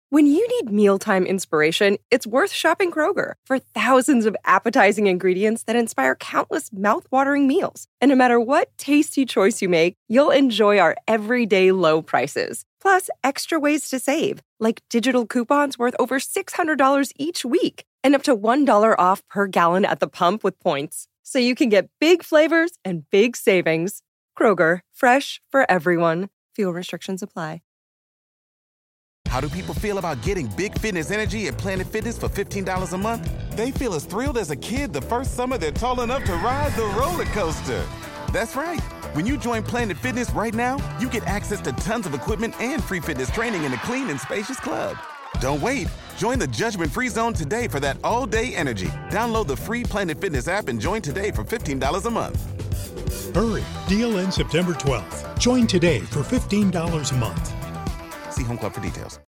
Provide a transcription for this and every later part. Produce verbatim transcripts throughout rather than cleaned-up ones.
When you need mealtime inspiration, it's worth shopping Kroger for thousands of appetizing ingredients that inspire countless mouthwatering meals. And no matter what tasty choice you make, you'll enjoy our everyday low prices. Plus, extra ways to save, like digital coupons worth over six hundred dollars each week and up to one dollar off per gallon at the pump with points. So you can get big flavors and big savings. Kroger, fresh for everyone. Fuel restrictions apply. How do people feel about getting big fitness energy at Planet Fitness for fifteen dollars a month? They feel as thrilled as a kid the first summer they're tall enough to ride the roller coaster. That's right. When you join Planet Fitness right now, you get access to tons of equipment and free fitness training in a clean and spacious club. Don't wait. Join the judgment-free zone today for that all-day energy. Download the free Planet Fitness app and join today for fifteen dollars a month. Hurry. Deal ends September twelfth. Join today for fifteen dollars a month. See Home Club for details.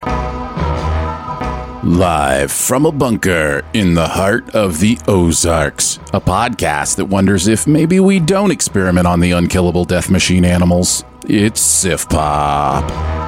Live from a bunker in the heart of the Ozarks, a podcast that wonders if maybe we don't experiment on the unkillable death machine animals. It's Sif Pop.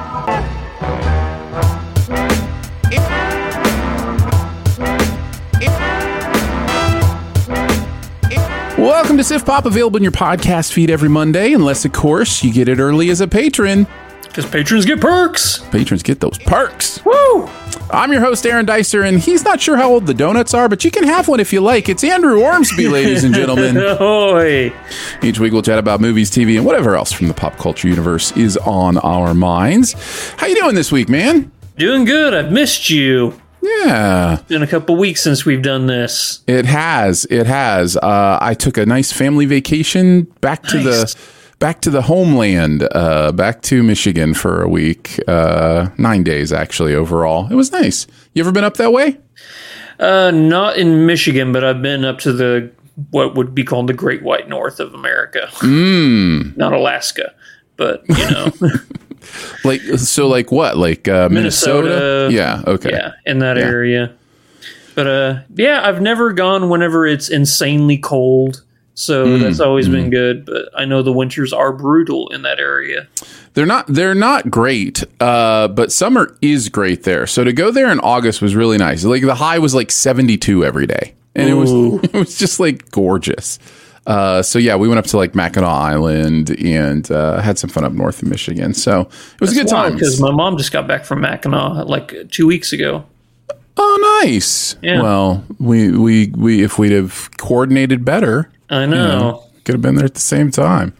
Welcome to Sif Pop, available in your podcast feed every Monday, unless, of course, you get it early as a patron. Because patrons get perks. Patrons get those perks. Woo! I'm your host, Aaron Dicer, and he's not sure how old the donuts are, but you can have one if you like. It's Andrew Ormsby, ladies and gentlemen. Ahoy! Each week we'll chat about movies, T V, and whatever else from the pop culture universe is on our minds. How you doing this week, man? Doing good. I've missed you. Yeah. It's been a couple weeks since we've done this. It has. It has. Uh, I took a nice family vacation back to nice. the... Back to the homeland, uh, back to Michigan for a week, uh, nine days actually overall. It was nice. You ever been up that way? Uh, not in Michigan, but I've been up to the what would be called the Great White North of America. Mm. Not Alaska, but you know, like so, like what, like uh, Minnesota? Minnesota? Yeah, okay, yeah, in that yeah. area. But uh, yeah, I've never gone whenever it's insanely cold. So mm, that's always mm. been good, but I know the winters are brutal in that area. They're not they're not great, uh, but summer is great there. So to go there in August was really nice. Like the high was like seventy-two every day, and Ooh. it was it was just like gorgeous. Uh, so yeah, we went up to like Mackinac Island and uh, had some fun up north of Michigan. So it was that's a good time because my mom just got back from Mackinac like two weeks ago. Oh, nice. Yeah. Well, we we we if we'd have coordinated better. I know. You know, could have been there at the same time.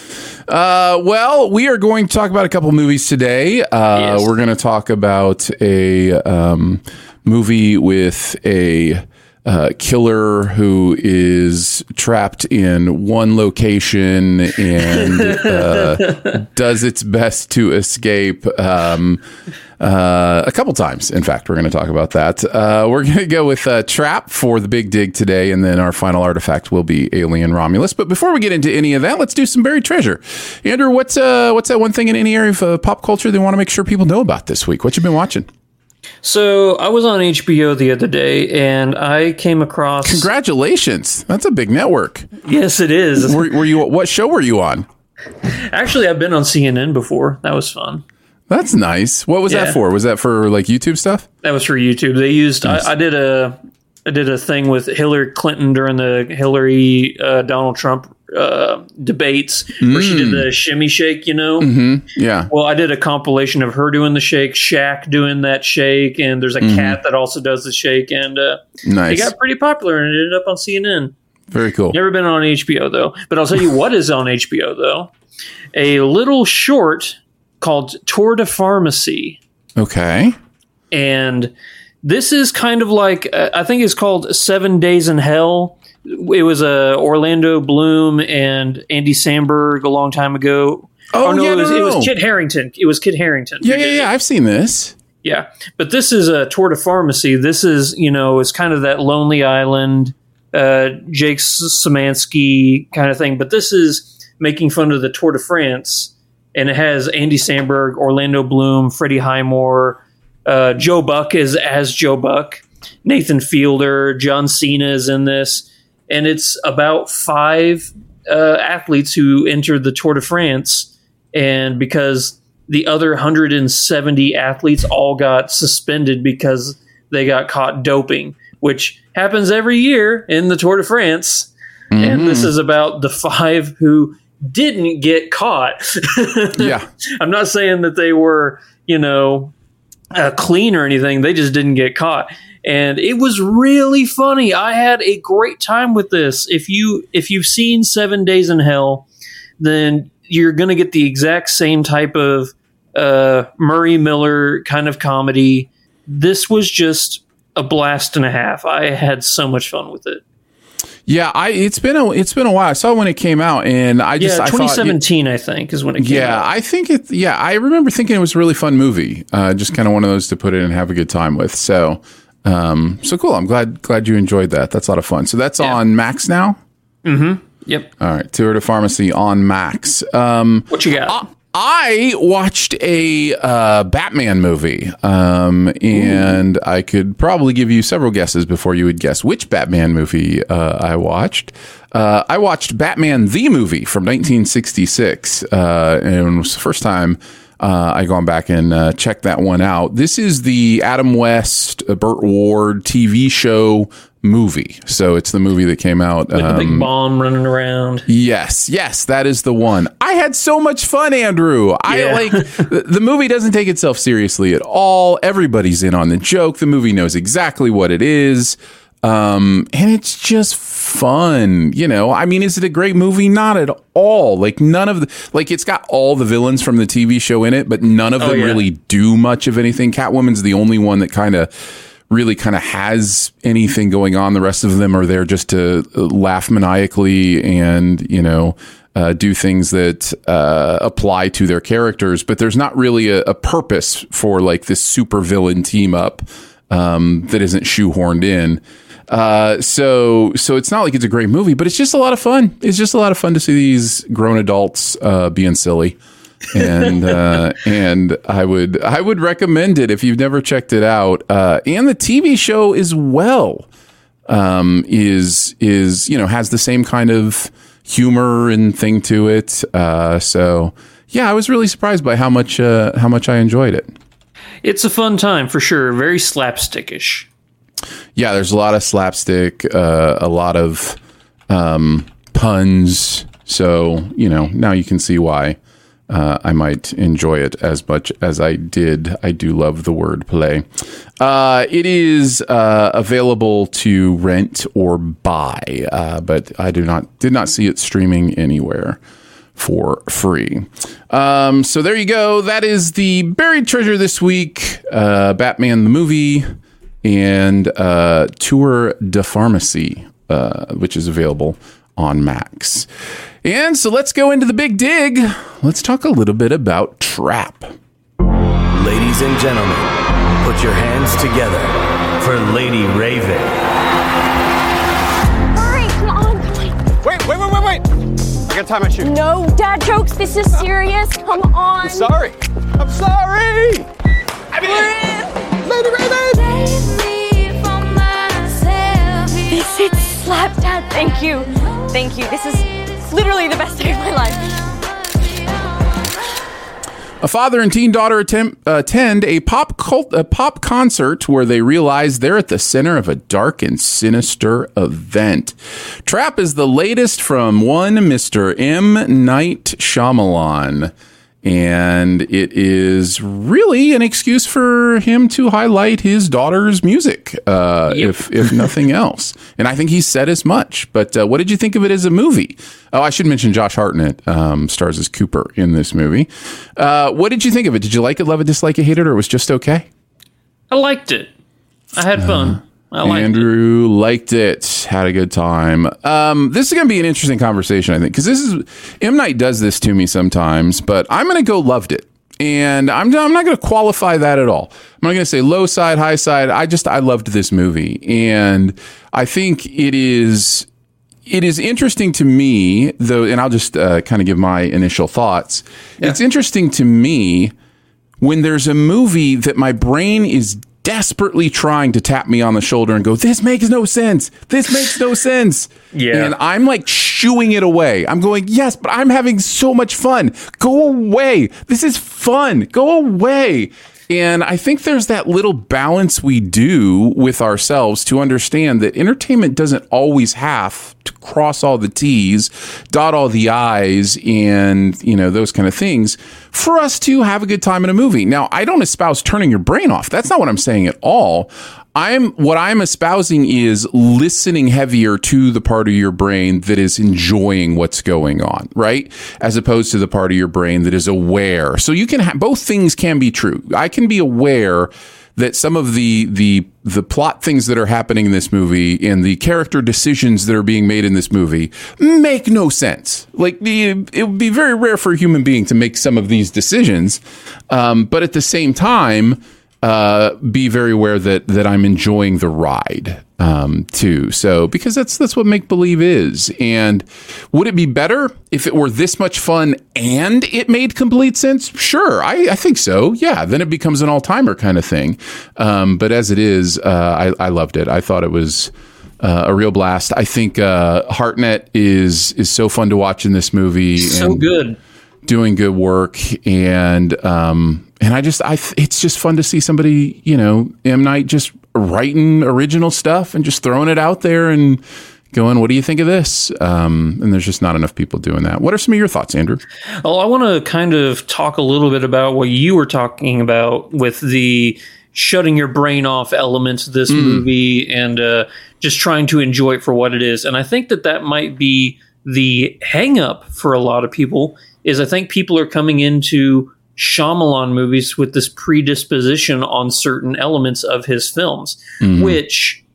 Uh, well, we are going to talk about a couple movies today. Uh, yes. We're going to talk about a um, movie with a uh, killer who is trapped in one location and uh, does its best to escape. Um, Uh, a couple times, in fact, we're going to talk about that. Uh, we're going to go with uh, Trap for the big dig today, and then our final artifact will be Alien Romulus. But before we get into any of that, let's do some buried treasure. Andrew, what's uh, what's that one thing in any area of uh, pop culture they want to make sure people know about this week? What you been watching? So I was on H B O the other day, and I came across. Congratulations! That's a big network. Yes, it is. were, were you? What show were you on? Actually, I've been on C N N before. That was fun. That's nice. What was yeah. that for? Was that for like YouTube stuff? That was for YouTube. They used. Nice. I, I did a. I did a thing with Hillary Clinton during the Hillary uh, Donald Trump uh, debates mm. where she did the shimmy shake. You know. Mm-hmm. Yeah. Well, I did a compilation of her doing the shake, Shaq doing that shake, and there's a mm-hmm. cat that also does the shake, and uh, nice. It got pretty popular, and it ended up on C N N. Very cool. Never been on H B O though, but I'll tell you what is on H B O though. A little short called Tour de Pharmacy. Okay. And this is kind of like, uh, I think it's called Seven Days in Hell. It was uh, Orlando Bloom and Andy Samberg a long time ago. Oh, oh no, yeah, it was, no, no. it was Kit Harington. It was Kit Harington. Yeah, yeah, yeah. I've seen this. Yeah. But this is a Tour de Pharmacy. This is, you know, it's kind of that Lonely Island, uh, Jake Szymanski kind of thing. But this is making fun of the Tour de France. And it has Andy Samberg, Orlando Bloom, Freddie Highmore, uh, Joe Buck is as Joe Buck, Nathan Fielder, John Cena is in this. And it's about five uh, athletes who entered the Tour de France. And because the other one hundred seventy athletes all got suspended because they got caught doping, which happens every year in the Tour de France. Mm-hmm. And this is about the five who didn't get caught. Yeah. I'm not saying that they were, you know, uh, clean or anything. They just didn't get caught. And it was really funny. I had a great time with this. If you if you've seen Seven Days in Hell, then you're going to get the exact same type of uh, Murray Miller kind of comedy. This was just a blast and a half. I had so much fun with it. Yeah, I it's been a it's been a while. I saw it when it came out, and I just yeah, twenty seventeen I, thought, I think is when it came yeah, out. Yeah, I think it. Yeah, I remember thinking it was a really fun movie. Uh, just kind of one of those to put in and have a good time with. So, um, so cool. I'm glad glad you enjoyed that. That's a lot of fun. So that's yeah. on Max now. Mm-hmm. Yep. All right, Tour de Pharmacy on Max. Um, what you got? I, I watched a uh, Batman movie, um, and Ooh. I could probably give you several guesses before you would guess which Batman movie uh, I watched. Uh, I watched Batman the movie from nineteen sixty-six, uh, and it was the first time uh, I gone back and uh, checked that one out. This is the Adam West, uh, Burt Ward T V show movie. So it's the movie that came out with um, the big bomb running around. Yes, yes, that is the one. I had so much fun, Andrew. Yeah. I like the, the movie doesn't take itself seriously at all. Everybody's in on the joke. The movie knows exactly what it is. Um, and it's just fun, you know. I mean, is it a great movie? Not at all. Like none of the like it's got all the villains from the T V show in it, but none of oh, them yeah. really do much of anything. Catwoman's the only one that kind of really kind of has anything going on. The rest of them are there just to laugh maniacally and, you know, uh, do things that uh, apply to their characters. But there's not really a, a purpose for like this super villain team up um, that isn't shoehorned in. Uh, so, so it's not like it's a great movie, but it's just a lot of fun. It's just a lot of fun to see these grown adults uh, being silly. and uh, and I would I would recommend it if you've never checked it out. Uh, and the T V show as well um, is is you know has the same kind of humor and thing to it. Uh, so yeah, I was really surprised by how much uh, how much I enjoyed it. It's a fun time for sure. Very slapstickish. Yeah, there's a lot of slapstick, uh, a lot of um, puns. So you know now you can see why. Uh, I might enjoy it as much as I did. I do love the word play. Uh, it is uh, available to rent or buy, uh, but I do not did not see it streaming anywhere for free. Um, so there you go. That is the buried treasure this week. Uh, Batman the movie and uh, Tour de Pharmacy, uh, which is available on Max. And so let's go into the big dig. Let's talk a little bit about Trap. Ladies and gentlemen, put your hands together for Lady Raven. Hurry, come on, come on. Wait, wait, wait, wait, wait. I got time my shoe. No, dad jokes. This is serious. Come on. I'm sorry. I'm sorry. I mean, Lady Raven. Save me from myself. This is slap, Dad. Thank you. Thank you. This is literally the best day of my life. A father and teen daughter attempt, uh, attend a pop cult, a pop concert where they realize they're at the center of a dark and sinister event. Trap is the latest from one Mister M. Night Shyamalan. And it is really an excuse for him to highlight his daughter's music, uh, yep. if if nothing else. And I think he said as much. But uh, what did you think of it as a movie? Oh, I should mention Josh Hartnett um, stars as Cooper in this movie. Uh, what did you think of it? Did you like it, love it, dislike it, hate it, or it was just okay? I liked it. I had fun. Uh, I liked Andrew it. liked it. Had a good time. Um, this is going to be an interesting conversation, I think, because this is M. Night does this to me sometimes, but I'm going to go loved it, and I'm I'm not going to qualify that at all. I'm not going to say low side, high side. I just I loved this movie, and I think it is it is interesting to me though, and I'll just uh, kind of give my initial thoughts. Yeah. It's interesting to me when there's a movie that my brain is desperately trying to tap me on the shoulder and go, this makes no sense. This makes no sense. Yeah. And I'm like shooing it away. I'm going, yes, but I'm having so much fun. Go away. This is fun. Go away. And I think there's that little balance we do with ourselves to understand that entertainment doesn't always have to cross all the T's, dot all the I's, and, you know, those kind of things for us to have a good time in a movie. Now, I don't espouse turning your brain off. That's not what I'm saying at all. I'm what I'm espousing is listening heavier to the part of your brain that is enjoying what's going on, right? As opposed to the part of your brain that is aware. So you can have both things can be true. I can be aware that some of the the the plot things that are happening in this movie and the character decisions that are being made in this movie make no sense. Like the, it would be very rare for a human being to make some of these decisions, um, but at the same time, Uh, be very aware that that I'm enjoying the ride um, too. So because that's that's what make believe is. And would it be better if it were this much fun and it made complete sense? Sure, I, I think so. Yeah, then it becomes an all timer kind of thing. Um, but as it is, uh, I, I loved it. I thought it was uh, a real blast. I think uh, Hartnett is is so fun to watch in this movie. So and good. Doing good work, and um, and I just I it's just fun to see somebody, you know, M. Night just writing original stuff and just throwing it out there and going, what do you think of this? Um, and there's just not enough people doing that. What are some of your thoughts, Andrew? Oh, I want to kind of talk a little bit about what you were talking about with the shutting your brain off elements of this mm. movie and uh, just trying to enjoy it for what it is. And I think that that might be the hang up for a lot of people. Is I think people are coming into Shyamalan movies with this predisposition on certain elements of his films, mm-hmm. which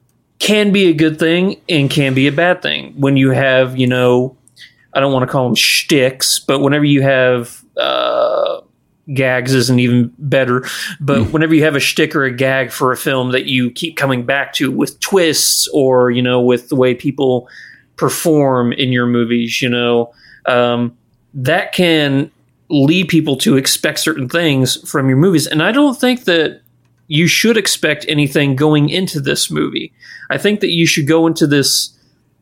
can be a good thing and can be a bad thing. When you have, you know, I don't want to call them shticks, but whenever you have uh, gags isn't even better, but mm. whenever you have a shtick or a gag for a film that you keep coming back to with twists or, you know, with the way people perform in your movies, you know, um, that can lead people to expect certain things from your movies. And I don't think that you should expect anything going into this movie. I think that you should go into this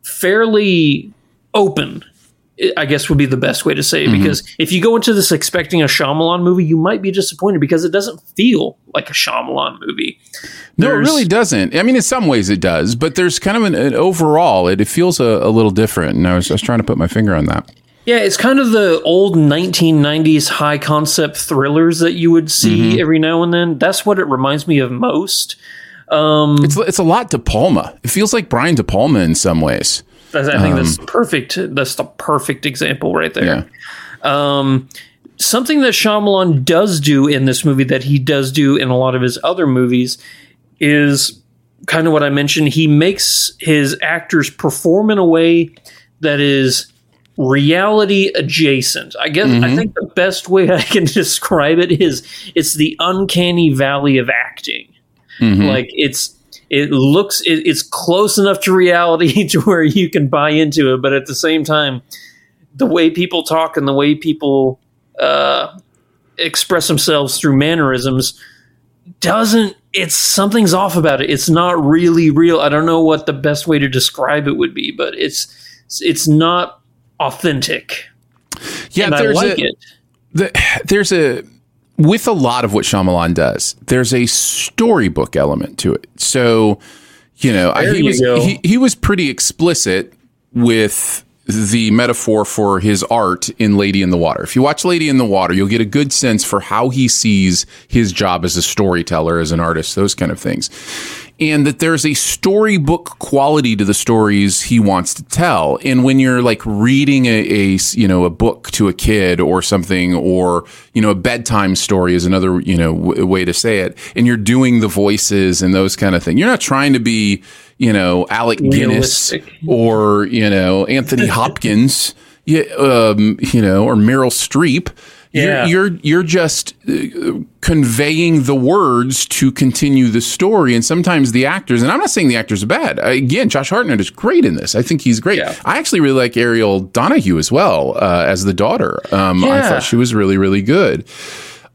fairly open, I guess would be the best way to say it. Mm-hmm. Because if you go into this expecting a Shyamalan movie, you might be disappointed because it doesn't feel like a Shyamalan movie. No, there's, it really doesn't. I mean, in some ways it does, but there's kind of an, an overall, it, it feels a, a little different. And I was, I was trying to put my finger on that. Yeah, it's kind of the old nineteen nineties high concept thrillers that you would see mm-hmm. every now and then. That's what it reminds me of most. Um, it's it's a lot De Palma. It feels like Brian De Palma in some ways. I think um, that's perfect. That's the perfect example right there. Yeah. Um, something that Shyamalan does do in this movie that he does do in a lot of his other movies is kind of what I mentioned. He makes his actors perform in a way that is reality adjacent. I guess mm-hmm. I think the best way I can describe it is it's the uncanny valley of acting. Mm-hmm. Like it's it looks it, it's close enough to reality to where you can buy into it, but at the same time, the way people talk and the way people uh, express themselves through mannerisms doesn't. It's something's off about it. It's not really real. I don't know what the best way to describe it would be, but it's it's not authentic. Yeah, and there's I like a, it. The, there's a with a lot of what Shyamalan does, there's a storybook element to it. So, you know, I, he you was go. he, he was pretty explicit with the metaphor for his art in Lady in the Water. If you watch Lady in the Water, you'll get a good sense for how he sees his job as a storyteller, as an artist, those kind of things. And that there's a storybook quality to the stories he wants to tell. And when you're like reading a, a, you know, a book to a kid or something, or, you know, a bedtime story is another, you know, w- way to say it. And you're doing the voices and those kind of things. You're not trying to be, you know, Alec Guinness or, you know, Anthony Hopkins, yeah, um, you know, or Meryl Streep. Yeah. You're, you're you're just uh, conveying the words to continue the story, and sometimes the actors. And I'm not saying the actors are bad. Again, Josh Hartnett is great in this. I think he's great. Yeah. I actually really like Ariel Donahue as well uh, as the daughter. Um, yeah. I thought she was really really good.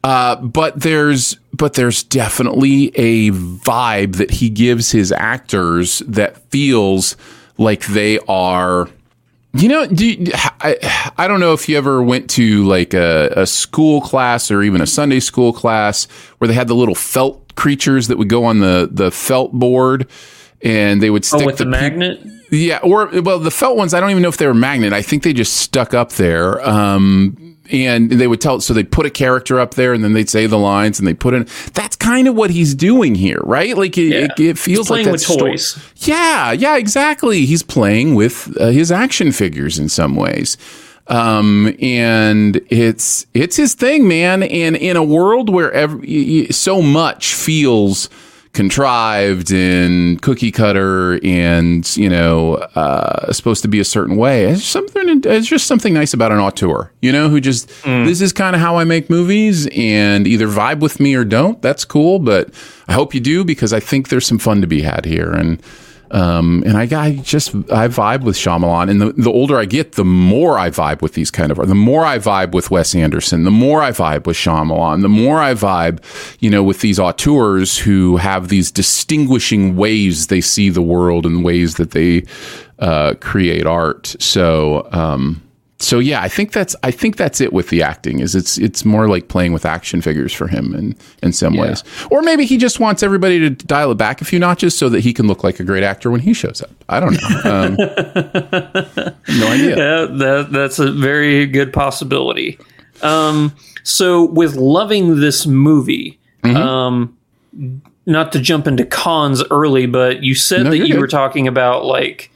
Uh, but there's but there's definitely a vibe that he gives his actors that feels like they are. You know, do you, I, I don't know if you ever went to like a, a school class or even a Sunday school class where they had the little felt creatures that would go on the, the felt board and they would stick oh, with the, the magnet. Pe- yeah, or well, the felt ones. I don't even know if they were magnet. I think they just stuck up there. Um, And they would tell, so they'd put a character up there and then they'd say the lines and they put in. That's kind of what he's doing here, right? Like it, yeah. it, it feels he's playing like with that's toys. Sto- yeah, yeah, exactly. He's playing with uh, his action figures in some ways. Um, and it's, it's his thing, man. And in a world where every, so much feels contrived and cookie cutter and, you know, uh, supposed to be a certain way. It's something, it's just something nice about an auteur, you know, who just, mm. this is kind of how I make movies and either vibe with me or don't. That's cool. But I hope you do, because I think there's some fun to be had here. And, Um, and I, I just, I vibe with Shyamalan, and the, the older I get, the more I vibe with these kind of, the more I vibe with Wes Anderson, the more I vibe with Shyamalan, the more I vibe, you know, with these auteurs who have these distinguishing ways they see the world and ways that they, uh, create art. So, um, So yeah, I think that's I think that's it with the acting. Is it's it's more like playing with action figures for him in in some yeah. ways, or maybe he just wants everybody to dial it back a few notches so that he can look like a great actor when he shows up. I don't know. Um, no idea. Yeah, that that's a very good possibility. Um, so with loving this movie, mm-hmm. um, not to jump into cons early, but you said no, that you good. were talking about like.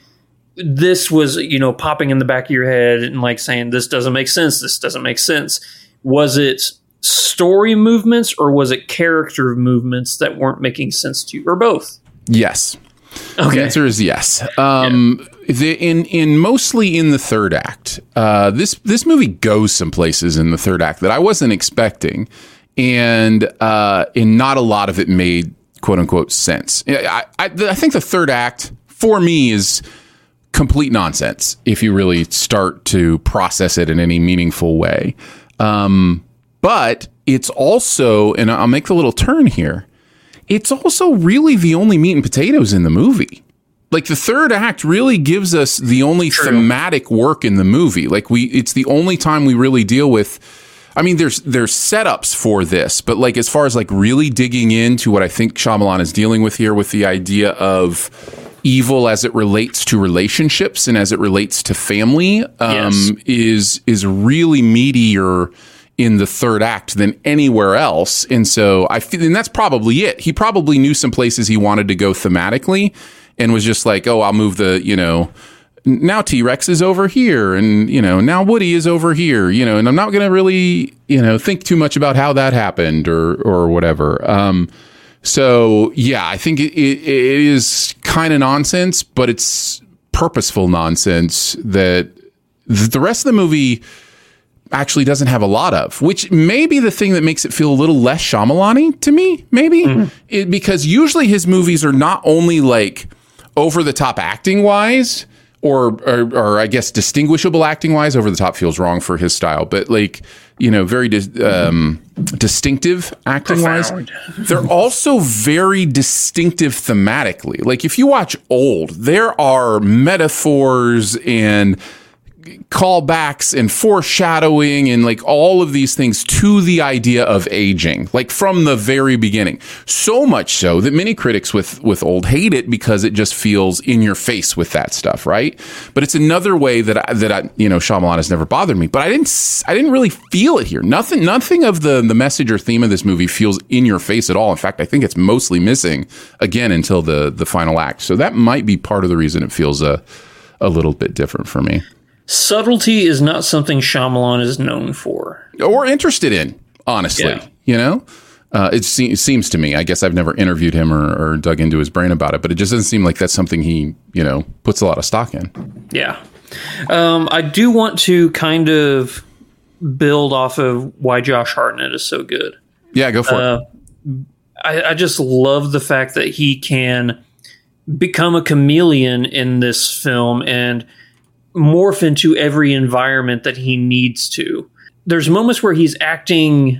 This was, you know, popping in the back of your head and like saying, this doesn't make sense. This doesn't make sense. Was it story movements or was it character movements that weren't making sense to you, or both? Yes. Okay. The answer is yes. Um, yeah. the, in, in mostly in the third act, uh, this, this movie goes some places in the third act that I wasn't expecting. And, uh, and not a lot of it made quote unquote sense. I, I, I think the third act for me is complete nonsense if you really start to process it in any meaningful way. Um, but it's also, and I'll make the little turn here, it's also really the only meat and potatoes in the movie. Like the third act really gives us the only True. thematic work in the movie. Like we, it's the only time we really deal with, I mean, there's, there's setups for this, but like, as far as like really digging into what I think Shyamalan is dealing with here with the idea of evil as it relates to relationships and as it relates to family, um, yes. is, is really meatier in the third act than anywhere else. And so I feel, and that's probably it. He probably knew some places he wanted to go thematically and was just like, oh, I'll move the, you know, now T-Rex is over here and, you know, now Woody is over here, you know, and I'm not going to really, you know, think too much about how that happened or, or whatever. Um, So, yeah, I think it, it, it is kind of nonsense, but it's purposeful nonsense that the rest of the movie actually doesn't have a lot of, which may be the thing that makes it feel a little less Shyamalan-y to me, maybe. Mm-hmm. It, because usually his movies are not only like over-the-top acting-wise, or, or, or I guess distinguishable acting-wise. Over the top feels wrong for his style, but like, you know, very dis- um, distinctive acting-wise. They're also very distinctive thematically. Like if you watch Old, there are metaphors and callbacks and foreshadowing and like all of these things to the idea of aging, like from the very beginning. So much so that many critics with, with Old hate it because it just feels in your face with that stuff, right? But it's another way that I, that I, you know, Shyamalan has never bothered me. But I didn't, I didn't really feel it here. Nothing, nothing of the the message or theme of this movie feels in your face at all. In fact, I think it's mostly missing again until the the final act. So that might be part of the reason it feels a a little bit different for me. Subtlety is not something Shyamalan is known for. Or interested in, honestly. Yeah. You know? Uh, it, se- it seems to me, I guess I've never interviewed him or, or dug into his brain about it, but it just doesn't seem like that's something he, you know, puts a lot of stock in. Yeah. Um, I do want to kind of build off of why Josh Hartnett is so good. Yeah, go for uh, it. I, I just love the fact that he can become a chameleon in this film and morph into every environment that he needs to. There's moments where he's acting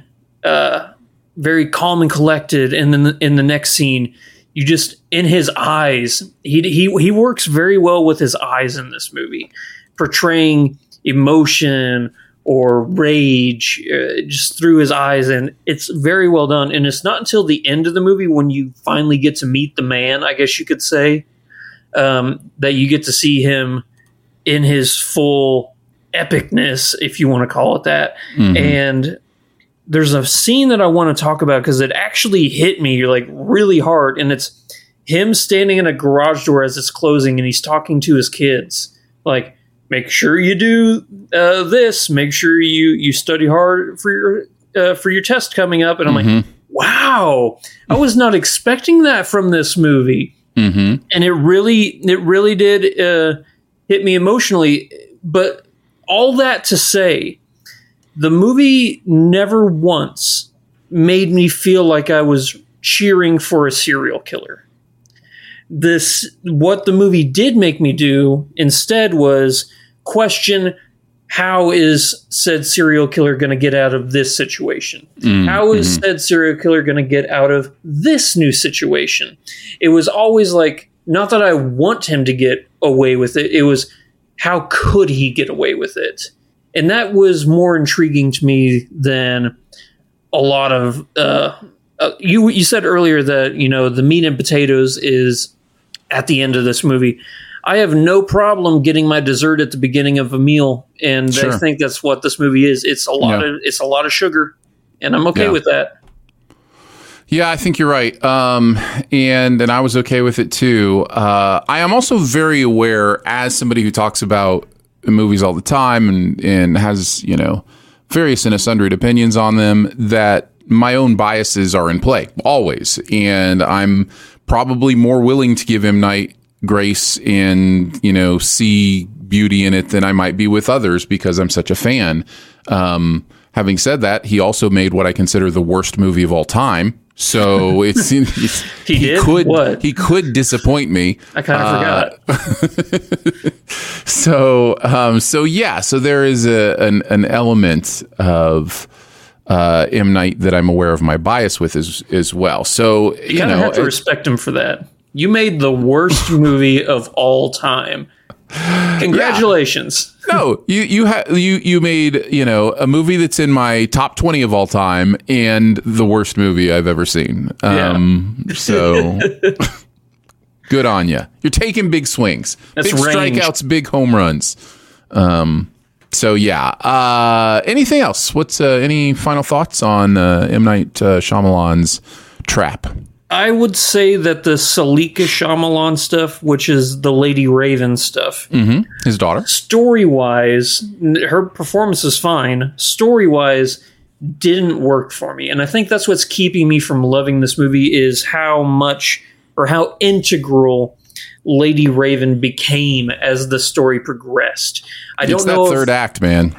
uh, very calm and collected, and then in the next scene, you just in his eyes, he he he works very well with his eyes in this movie, portraying emotion or rage uh, just through his eyes, and it's very well done. And it's not until the end of the movie when you finally get to meet the man, I guess you could say, um, that you get to see him in his full epicness, if you want to call it that. Mm-hmm. And there's a scene that I want to talk about because it actually hit me like really hard, and it's him standing in a garage door as it's closing, and he's talking to his kids, like, make sure you do uh, this. Make sure you, you study hard for your uh, for your test coming up. And I'm mm-hmm. like, wow, I was not expecting that from this movie. Mm-hmm. And it really it really did uh, hit me emotionally. But all that to say, the movie never once made me feel like I was cheering for a serial killer. This what the movie did make me do instead was question, how is said serial killer going to get out of this situation? Mm, how is mm-hmm. said serial killer going to get out of this new situation? It was always like, not that I want him to get away with it. It was, how could he get away with it? And that was more intriguing to me than a lot of, uh, uh, you, you said earlier that, you know, the meat and potatoes is at the end of this movie. I have no problem getting my dessert at the beginning of a meal, and sure. I think that's what this movie is. It's a lot yeah. of it's a lot of sugar, and I'm okay yeah. with that. Yeah, I think you're right, um, and and I was okay with it too. Uh, I am also very aware, as somebody who talks about movies all the time and and has, you know, various and sundry opinions on them, that my own biases are in play always, and I'm probably more willing to give M. Night grace and, you know, see beauty in it than I might be with others because I'm such a fan. Um, having said that, he also made what I consider the worst movie of all time. So it's, it's he, he did? could what? he could disappoint me. I kind of uh, forgot. so um, so yeah, so there is a an, an element of uh, M. Night that I'm aware of my bias with as as well. So you, you know, have to respect him for that. You made the worst movie of all time. Congratulations. Yeah. No, you you ha- you you made, you know, a movie that's in my top twenty of all time and the worst movie I've ever seen. Um, yeah. So good on you. You're taking big swings, that's big range. Strikeouts, big home runs. Um, so yeah. Uh, anything else? What's uh, any final thoughts on uh, M. Night uh, Shyamalan's Trap? I would say that the Salika Shyamalan stuff, which is the Lady Raven stuff, mm-hmm. his daughter, story-wise, her performance is fine. Story-wise, didn't work for me. And I think that's what's keeping me from loving this movie is how much or how integral Lady Raven became as the story progressed. I it's don't know that if, third act, man.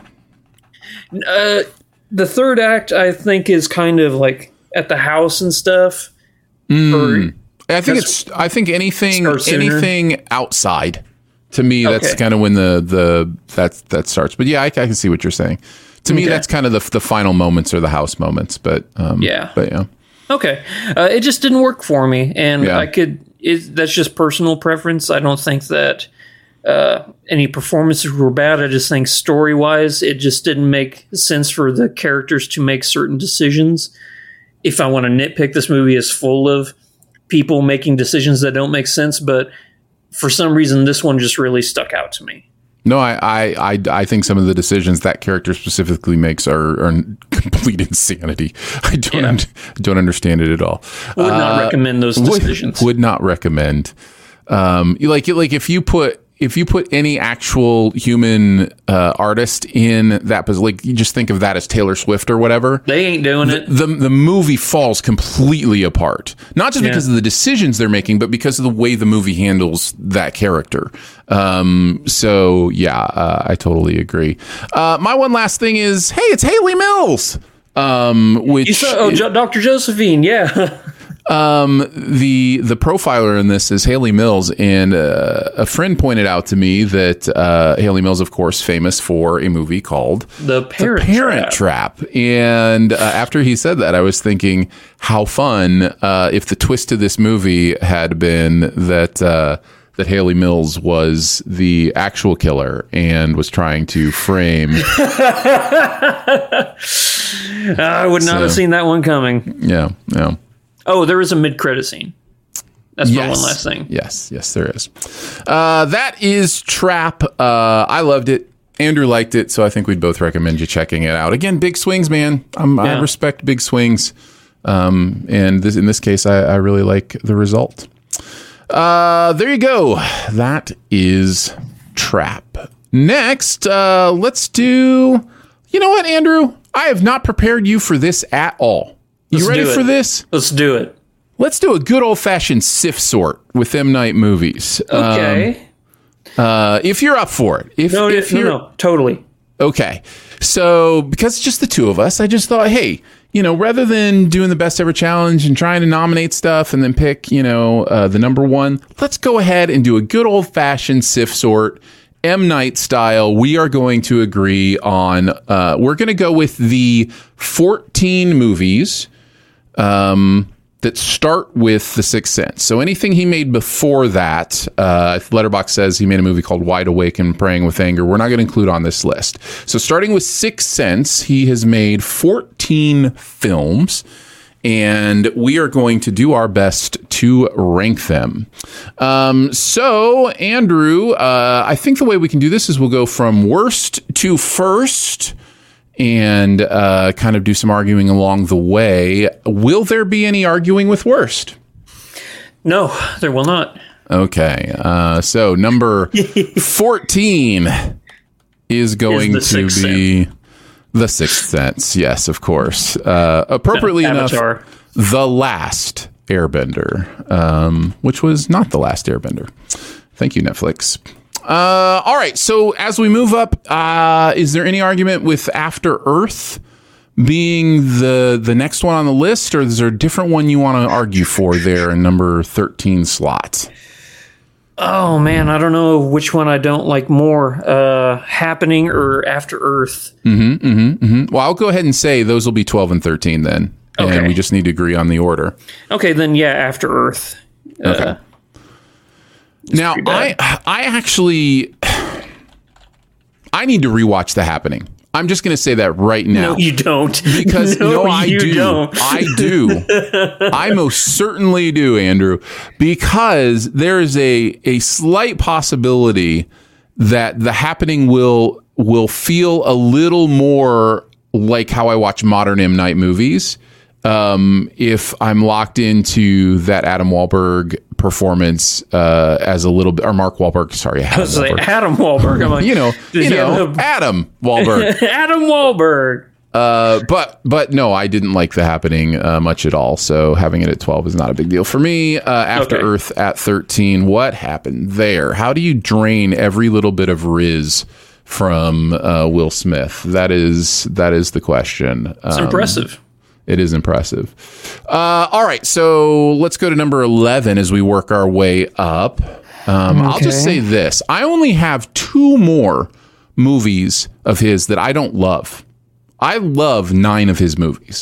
Uh, the third act, I think, is kind of like at the house and stuff. Mm. I think it's. I think anything, anything outside. To me, okay. that's kind of when the the that that starts. But yeah, I, I can see what you're saying. To me, okay. that's kind of the the final moments or the house moments. But um, yeah, but yeah. Okay, uh, it just didn't work for me, and yeah. I could. It, that's just personal preference. I don't think that uh, any performances were bad. I just think story wise, it just didn't make sense for the characters to make certain decisions. If I want to nitpick, this movie is full of people making decisions that don't make sense, but for some reason, this one just really stuck out to me. No, I, I, I, I think some of the decisions that character specifically makes are, are complete insanity. I don't, yeah. un- don't understand it at all. Would not uh, recommend those decisions. Would, would not recommend. Um, like, like if you put. If you put any actual human uh, artist in that position, like you just think of that as Taylor Swift or whatever, they ain't doing it. The the movie falls completely apart. Not just yeah. because of the decisions they're making, but because of the way the movie handles that character. Um, so yeah, uh, I totally agree. Uh, my one last thing is, hey, it's Haley Mills. Um, which you saw, oh, jo- Doctor Josephine, yeah. Um, the the profiler in this is Haley Mills, and uh, a friend pointed out to me that uh, Haley Mills, of course, famous for a movie called The Parent, the Parent Trap. Trap. And uh, after he said that, I was thinking how fun uh, if the twist to this movie had been that uh, that Haley Mills was the actual killer and was trying to frame. I would not So, have seen that one coming. Yeah, yeah. Oh, there is a mid-credit scene. That's yes. my one last thing. Yes, yes, there is. Uh, that is Trap. Uh, I loved it. Andrew liked it, so I think we'd both recommend you checking it out. Again, big swings, man. Um, Yeah. I respect big swings. Um, and this, in this case, I, I really like the result. Uh, there you go. That is Trap. Next, uh, let's do... You know what, Andrew? I have not prepared you for this at all. You Let's ready do it. for this? Let's do it. Let's do a good old-fashioned sift sort with M. Night movies. Okay. Um, uh, if you're up for it. If, no, if no, you're, no, totally. Okay. So, because it's just the two of us, I just thought, hey, you know, rather than doing the best ever challenge and trying to nominate stuff and then pick, you know, uh, the number one, let's go ahead and do a good old-fashioned sift sort. M. Night style, we are going to agree on, uh, we're going to go with the fourteen movies um, that start with The Sixth Sense. So anything he made before that, uh, Letterboxd says he made a movie called Wide Awake and Praying with Anger. We're not going to include on this list. So starting with Sixth Sense, he has made fourteen films. And we are going to do our best to rank them. Um, so, Andrew, uh, I think the way we can do this is we'll go from worst to first and uh, kind of do some arguing along the way. Will there be any arguing with worst? No, there will not. Okay. Uh, so, number fourteen is going Is the to Sixth be... The Sixth Sense, yes, of course. Uh, appropriately No, enough, Avatar. The Last Airbender, um, which was not The Last Airbender. Thank you, Netflix. Uh, all right, so as we move up, uh, is there any argument with After Earth being the the next one on the list, or is there a different one you want to argue for there in number thirteen slot? Oh man, I don't know which one I don't like more, uh, Happening or After Earth. Mm-hmm, mm-hmm, mm-hmm. Well, I'll go ahead and say those will be twelve and thirteen then. Okay. And we just need to agree on the order. Okay, then yeah, After Earth. Uh, Okay. Now, I I actually I need to rewatch The Happening. I'm just going to say that right now. No, you don't. Because no, no, I you do. Don't. I do. I most certainly do, Andrew. Because there is a a slight possibility that The Happening will will feel a little more like how I watch modern M. Night movies. Um, if I'm locked into that Adam Wahlberg performance uh, as a little bit, or Mark Wahlberg, sorry, Adam I was like, Wahlberg. Adam Wahlberg. I'm like, you know, you yeah, know, Adam Wahlberg. Adam Wahlberg. Uh, but but no, I didn't like The Happening uh, much at all. So having it at twelve is not a big deal for me. Uh, After Okay. Earth at thirteen, what happened there? How do you drain every little bit of Riz from uh, Will Smith? That is that is the question. It's Um, impressive. It is impressive. Uh, all right, so let's go to number eleven as we work our way up. Um, I'll just say this. I only have two more movies of his that I don't love. I love nine of his movies.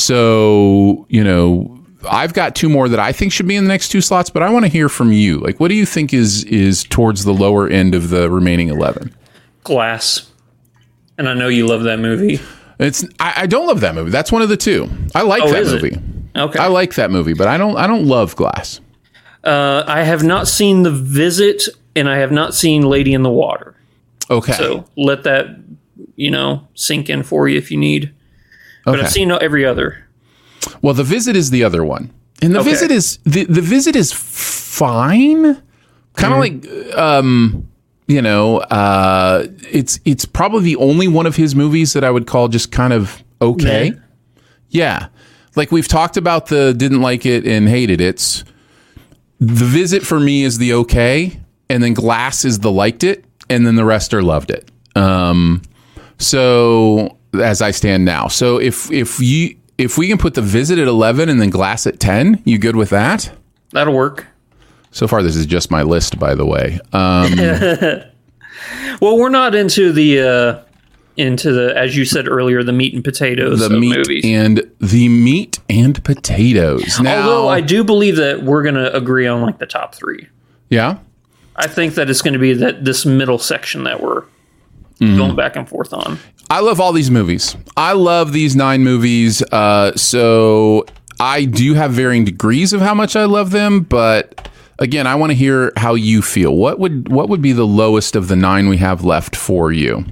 So, you know, I've got two more that I think should be in the next two slots, but I want to hear from you. Like, what do you think is is towards the lower end of the remaining eleven? Glass. And I know you love that movie. It's I, I don't love that movie. That's one of the two. I like Oh, that is it? movie. Okay. I like that movie, but I don't I don't love Glass. Uh, I have not seen The Visit, and I have not seen Lady in the Water. Okay. So let that, you know, sink in for you if you need. But Okay. I've seen every other. Well, The Visit is the other one. And The Okay. Visit is the the Visit is fine. Kind of like um you know, uh it's it's probably the only one of his movies that I would call just kind of okay. Meh. Yeah. Like we've talked about the didn't like it and hated it. The Visit for me is the okay, and then Glass is the liked it, and then the rest are loved it. Um so as I stand now. So if if you if we can put The Visit at eleven and then Glass at ten, you good with that? That'll work. So far, this is just my list, by the way. Um, well, we're not into the uh, into the, as you said earlier, the meat and potatoes the of meat movies. and the meat and potatoes. Now, although I do believe that we're going to agree on like the top three. Yeah, I think that it's going to be that this middle section that we're mm-hmm. going back and forth on. I love all these movies. I love these nine movies. Uh, so I do have varying degrees of how much I love them, but again, I want to hear how you feel. What would what would be the lowest of the nine we have left for you?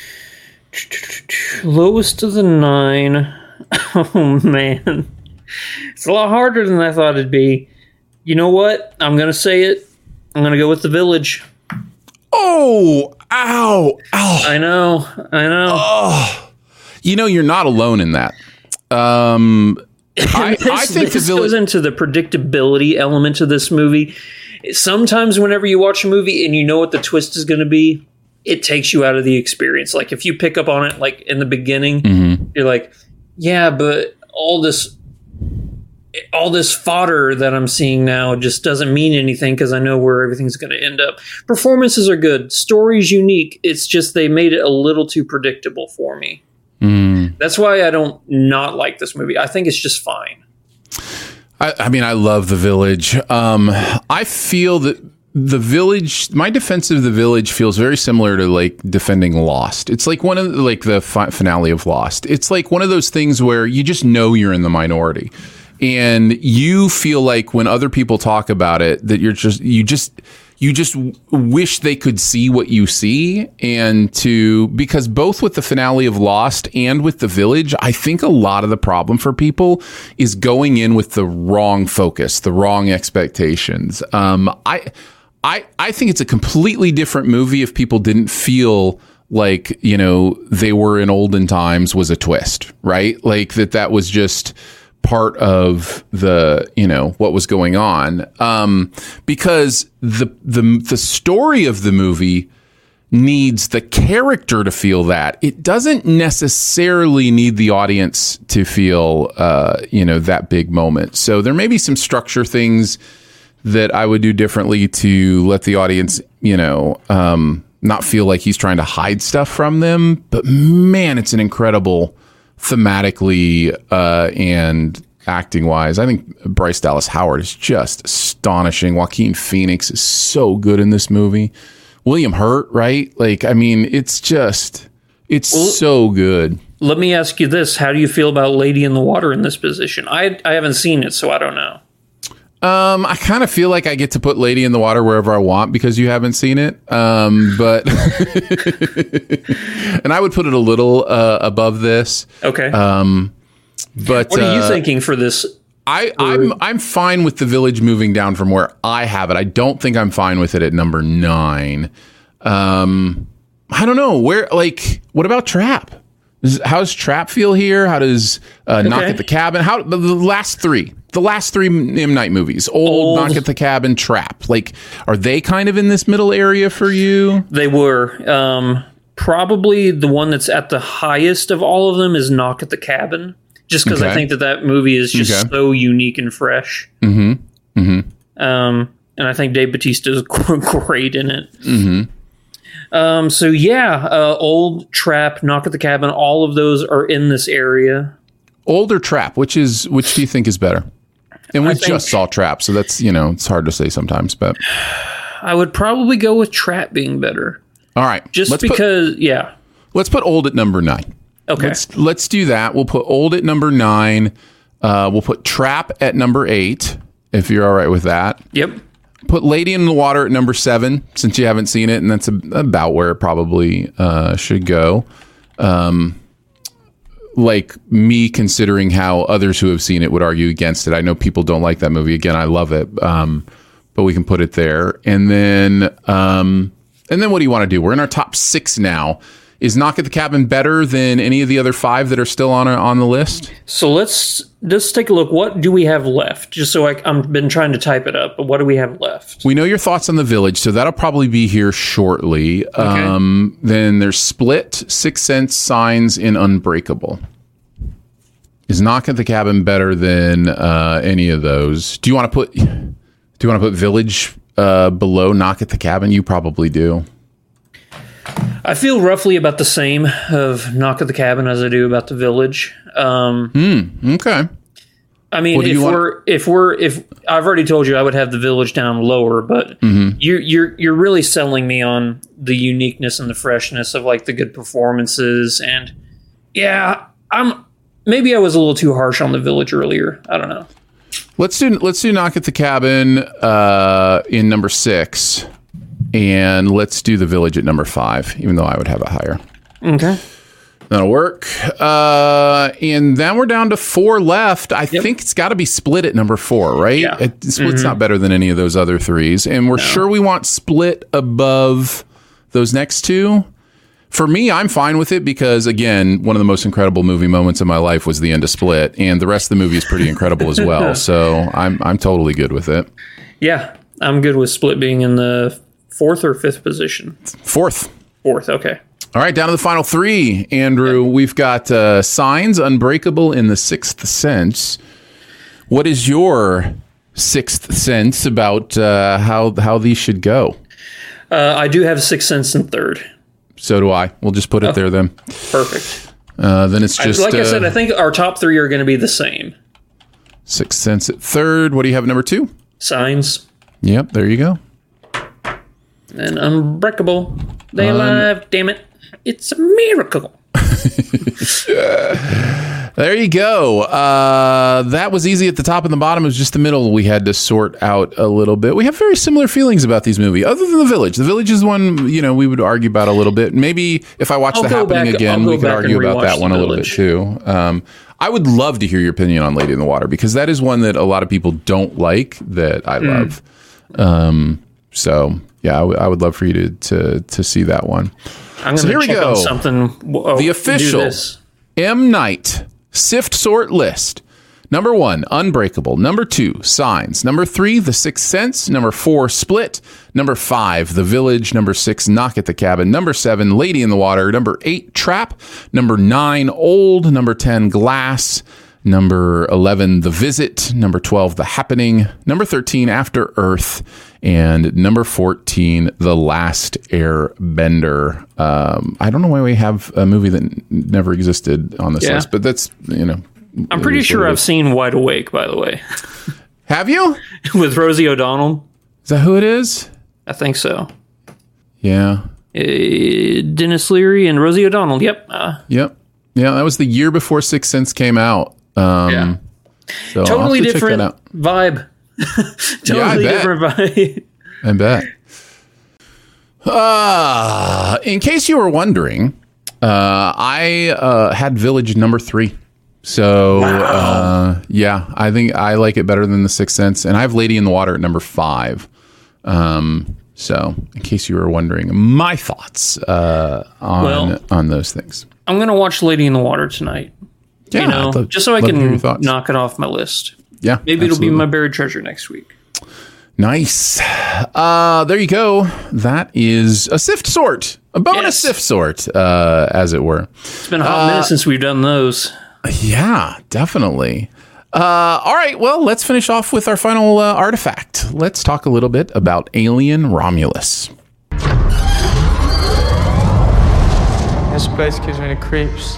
Lowest of the nine. Oh man, it's a lot harder than I thought it'd be. You know what? I'm gonna say it. I'm gonna go with The Village. Oh, ow, ow. I know, I know. Oh. You know, you're not alone in that. Um, I, this, I think this the Village goes into the predictability element of this movie. Sometimes whenever you watch a movie and you know what the twist is going to be, it takes you out of the experience. Like if you pick up on it like in the beginning, mm-hmm. you're like, yeah, but all this all this fodder that I'm seeing now just doesn't mean anything because I know where everything's going to end up. Performances are good. Story's unique. It's just they made it a little too predictable for me. Mm. That's why I don't not like this movie. I think it's just fine. I, I mean, I love The Village. Um, I feel that The Village, my defense of The Village feels very similar to like defending Lost. It's like one of the, like the fi- finale of Lost. It's like one of those things where you just know you're in the minority. And you feel like when other people talk about it, that you're just, you just, you just wish they could see what you see. And to, because both with the finale of Lost and with The Village, I think a lot of the problem for people is going in with the wrong focus, the wrong expectations. Um, I, I, I think it's a completely different movie if people didn't feel like, you know, they were in olden times was a twist, right? Like that, that was just part of the, you know, what was going on. Um, because the, the, the story of the movie needs the character to feel that. It doesn't necessarily need the audience to feel, uh, you know, that big moment. So there may be some structure things that I would do differently to let the audience, you know, um, not feel like he's trying to hide stuff from them. But man, it's an incredible thematically uh, and acting wise. I think Bryce Dallas Howard is just astonishing. Joaquin Phoenix is so good in this movie. William Hurt, right? Like, I mean, it's just, it's well, so good. Let me ask you this. How do you feel about Lady in the Water in this position? I I haven't seen it, so I don't know. Um, I kind of feel like I get to put Lady in the Water wherever I want because you haven't seen it. Um, but and I would put it a little uh, above this. Okay. Um, but what are you uh, thinking for this? I, I'm I'm fine with The Village moving down from where I have it. I don't think I'm fine with it at number nine. Um, I don't know where. Like, what about Trap? How does Trap feel here? How does uh, okay. Knock at the Cabin? How the last three? The last three M. Night movies, Old, Old, Knock at the Cabin, Trap. Like, are they kind of in this middle area for you? They were. Um, probably the one that's at the highest of all of them is Knock at the Cabin, just because okay. I think that that movie is just okay. so unique and fresh. Mm-hmm. Mm-hmm. Um, and I think Dave Bautista is great in it. Mm-hmm. Um, so yeah, uh, Old, Trap, Knock at the Cabin, all of those are in this area. Old or Trap? Which is which do you think is better? And we think, just saw Trap, so that's, you know, it's hard to say sometimes, but I would probably go with Trap being better. All right. Just let's because, put, yeah. Let's put Old at number nine. Okay. Let's, let's do that. We'll put Old at number nine. Uh, we'll put Trap at number eight, if you're all right with that. Yep. Put Lady in the Water at number seven, since you haven't seen it, and that's a, about where it probably uh, should go. Um Like me considering how others who have seen it would argue against it. I know people don't like that movie. Again, I love it, um, but we can put it there. And then, um, and then, what do you want to do? We're in our top six now. Is Knock at the Cabin better than any of the other five that are still on on the list? So let's just take a look. What do we have left? Just so I, I've been trying to type it up, but what do we have left? We know your thoughts on The Village, so that'll probably be here shortly. Okay. Um, then there's Split, Sixth Sense, Signs, and Unbreakable. Is Knock at the Cabin better than uh, any of those? Do you want to put? Do you want to put Village uh, below Knock at the Cabin? You probably do. I feel roughly about the same of Knock at the Cabin as I do about the Village. Um, mm, okay. I mean, if we're want? if we're if I've already told you I would have the Village down lower, but mm-hmm. you're you're you're really selling me on the uniqueness and the freshness of like the good performances, and yeah, I'm maybe I was a little too harsh on the Village earlier. I don't know. Let's do let's do Knock at the Cabin uh, in number six, and let's do the Village at number five, even though I would have it higher. Okay. That'll work. Uh, and then we're down to four left. I yep. think it's got to be Split at number four, right? Yeah. It, Split's mm-hmm. not better than any of those other threes. And we're no. sure we want Split above those next two. For me, I'm fine with it because, again, one of the most incredible movie moments of my life was the end of Split. And the rest of the movie is pretty incredible as well. So I'm I'm totally good with it. Yeah, I'm good with Split being in the fourth or fifth position. Fourth. Fourth, okay. All right, down to the final three, Andrew. We've got uh, Signs, Unbreakable, and The Sixth Sense. What is your sixth sense about uh, how how these should go? Uh, I do have Sixth Sense in third. So do I. We'll just put it oh, there then. Perfect. Uh, then it's just... I, like uh, I said, I think our top three are going to be the same. Sixth Sense at third. What do you have at number two? Signs. Yep, there you go. And Unbreakable. They um, alive, damn it. It's a miracle. There you go. Uh, that was easy at the top and the bottom. It was just the middle we had to sort out a little bit. We have very similar feelings about these movies, other than The Village. The Village is one, you know, we would argue about a little bit. Maybe if I watch I'll The Happening back, again, we could argue about that one a little bit too. Um, I would love to hear your opinion on Lady in the Water, because that is one that a lot of people don't like that I mm. love. Um, so, yeah, I, w- I would love for you to, to, to see that one. I'm so here we go. Something. Oh, the official M. Night Sift Sort list. Number one, Unbreakable. Number two, Signs. Number three, The Sixth Sense. Number four, Split. Number five, The Village. Number six, Knock at the Cabin. Number seven, Lady in the Water. Number eight, Trap. Number nine, Old. Number ten, Glass. Number eleven, The Visit. Number twelve, The Happening. Number thirteen, After Earth. And number fourteen, The Last Airbender. Um, I don't know why we have a movie that n- never existed on this yeah. list, but that's, you know. I'm pretty sure I've seen Wide Awake, by the way. Have you? With Rosie O'Donnell. Is that who it is? I think so. Yeah. Uh, Dennis Leary and Rosie O'Donnell. Yep. Uh, yep. Yeah, that was the year before Sixth Sense came out. Um, yeah. So totally to different vibe. Totally yeah, different vibe. I bet. Uh, in case you were wondering, uh, I uh, had Village number three. So, wow. uh, yeah, I think I like it better than The Sixth Sense. And I have Lady in the Water at number five. Um, so, in case you were wondering, my thoughts uh, on well, on those things. I'm going to watch Lady in the Water tonight. Yeah, you know, love, just so I can knock it off my list. Yeah, maybe absolutely. It'll be my buried treasure next week. Nice. Uh, there you go. That is a sift sort, a bonus yes. sift sort, uh, as it were. It's been a hot uh, minute since we've done those. Yeah, definitely. Uh, all right. Well, let's finish off with our final uh, artifact. Let's talk a little bit about Alien Romulus. This place gives me the creeps.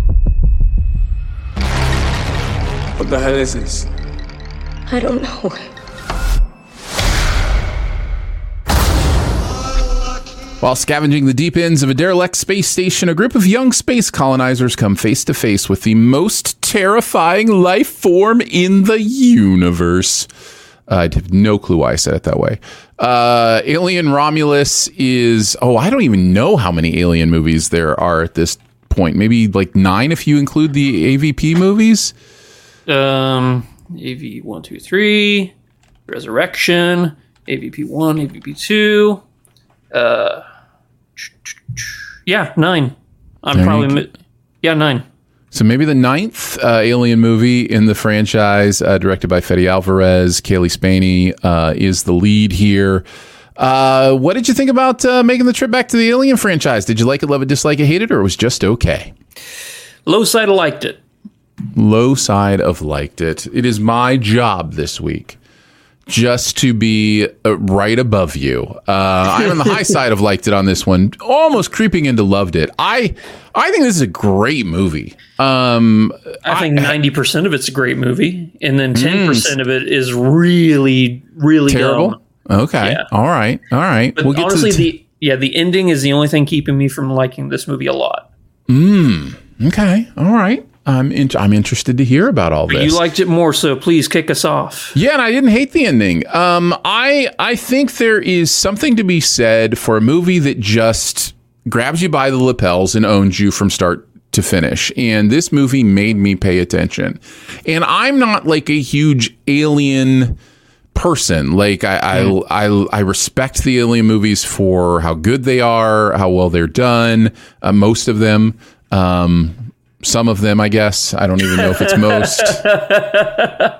What the hell is this? I don't know. While scavenging the deep ends of a derelict space station, a group of young space colonizers come face to face with the most terrifying life form in the universe. Uh, I have no clue why I said it that way. Uh, Alien Romulus is... Oh, I don't even know how many Alien movies there are at this point. Maybe like nine if you include the A V P movies? Um, A V one, two, three, Resurrection, A V P one, A V P two, uh, yeah, nine. I'm there probably, mi- yeah, nine. So maybe the ninth uh, Alien movie in the franchise, uh, directed by Fede Alvarez. Kaylee Spaney uh, is the lead here. Uh, what did you think about uh, making the trip back to the Alien franchise? Did you like it, love it, dislike it, hate it, or it was just okay? Low side, I liked it. Low side of liked it. It is my job this week just to be uh, right above you. Uh, I'm on the high side of liked it on this one, almost creeping into loved it. I I think this is a great movie. Um, I think I, ninety percent of it's a great movie, and then ten percent mm, of it is really, really terrible. Dumb. Okay. Yeah. All right. All right. But we'll get honestly, to the, t- the yeah, the ending is the only thing keeping me from liking this movie a lot. Mm, okay. All right. I'm in, I'm interested to hear about all but this. You liked it more, so please kick us off. Yeah, and I didn't hate the ending. Um, I I think there is something to be said for a movie that just grabs you by the lapels and owns you from start to finish. And this movie made me pay attention. And I'm not like a huge Alien person. Like I, mm. I, I, I respect the Alien movies for how good they are, how well they're done. Uh, most of them, um, some of them, I guess. I don't even know if it's most. Uh,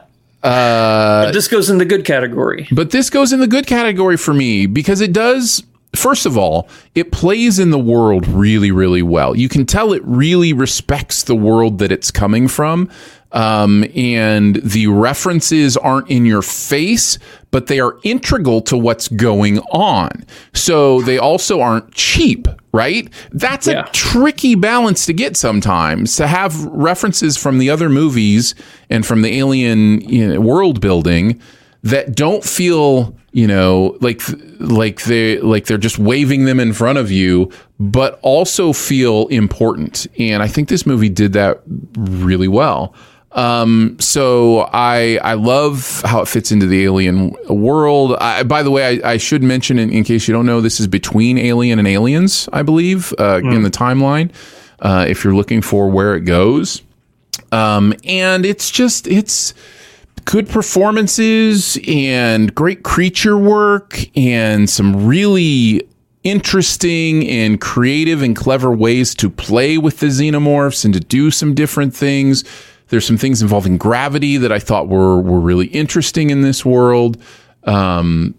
but this goes in the good category. But this goes in the good category for me because it does. First of all, it plays in the world really, really well. You can tell it really respects the world that it's coming from. Um, and the references aren't in your face, but they are integral to what's going on. So they also aren't cheap, right? That's yeah. a tricky balance to get sometimes, to have references from the other movies and from the Alien, you know, world building that don't feel, you know, like like they like they're just waving them in front of you, but also feel important. And I think this movie did that really well. Um, so I I love how it fits into the Alien world. I, by the way, I, I should mention, in, in case you don't know, this is between Alien and Aliens, I believe, uh, mm. in the timeline. Uh, if you're looking for where it goes, um, and it's just it's. good performances and great creature work and some really interesting and creative and clever ways to play with the xenomorphs and to do some different things. There's some things involving gravity that I thought were were really interesting in this world. Um,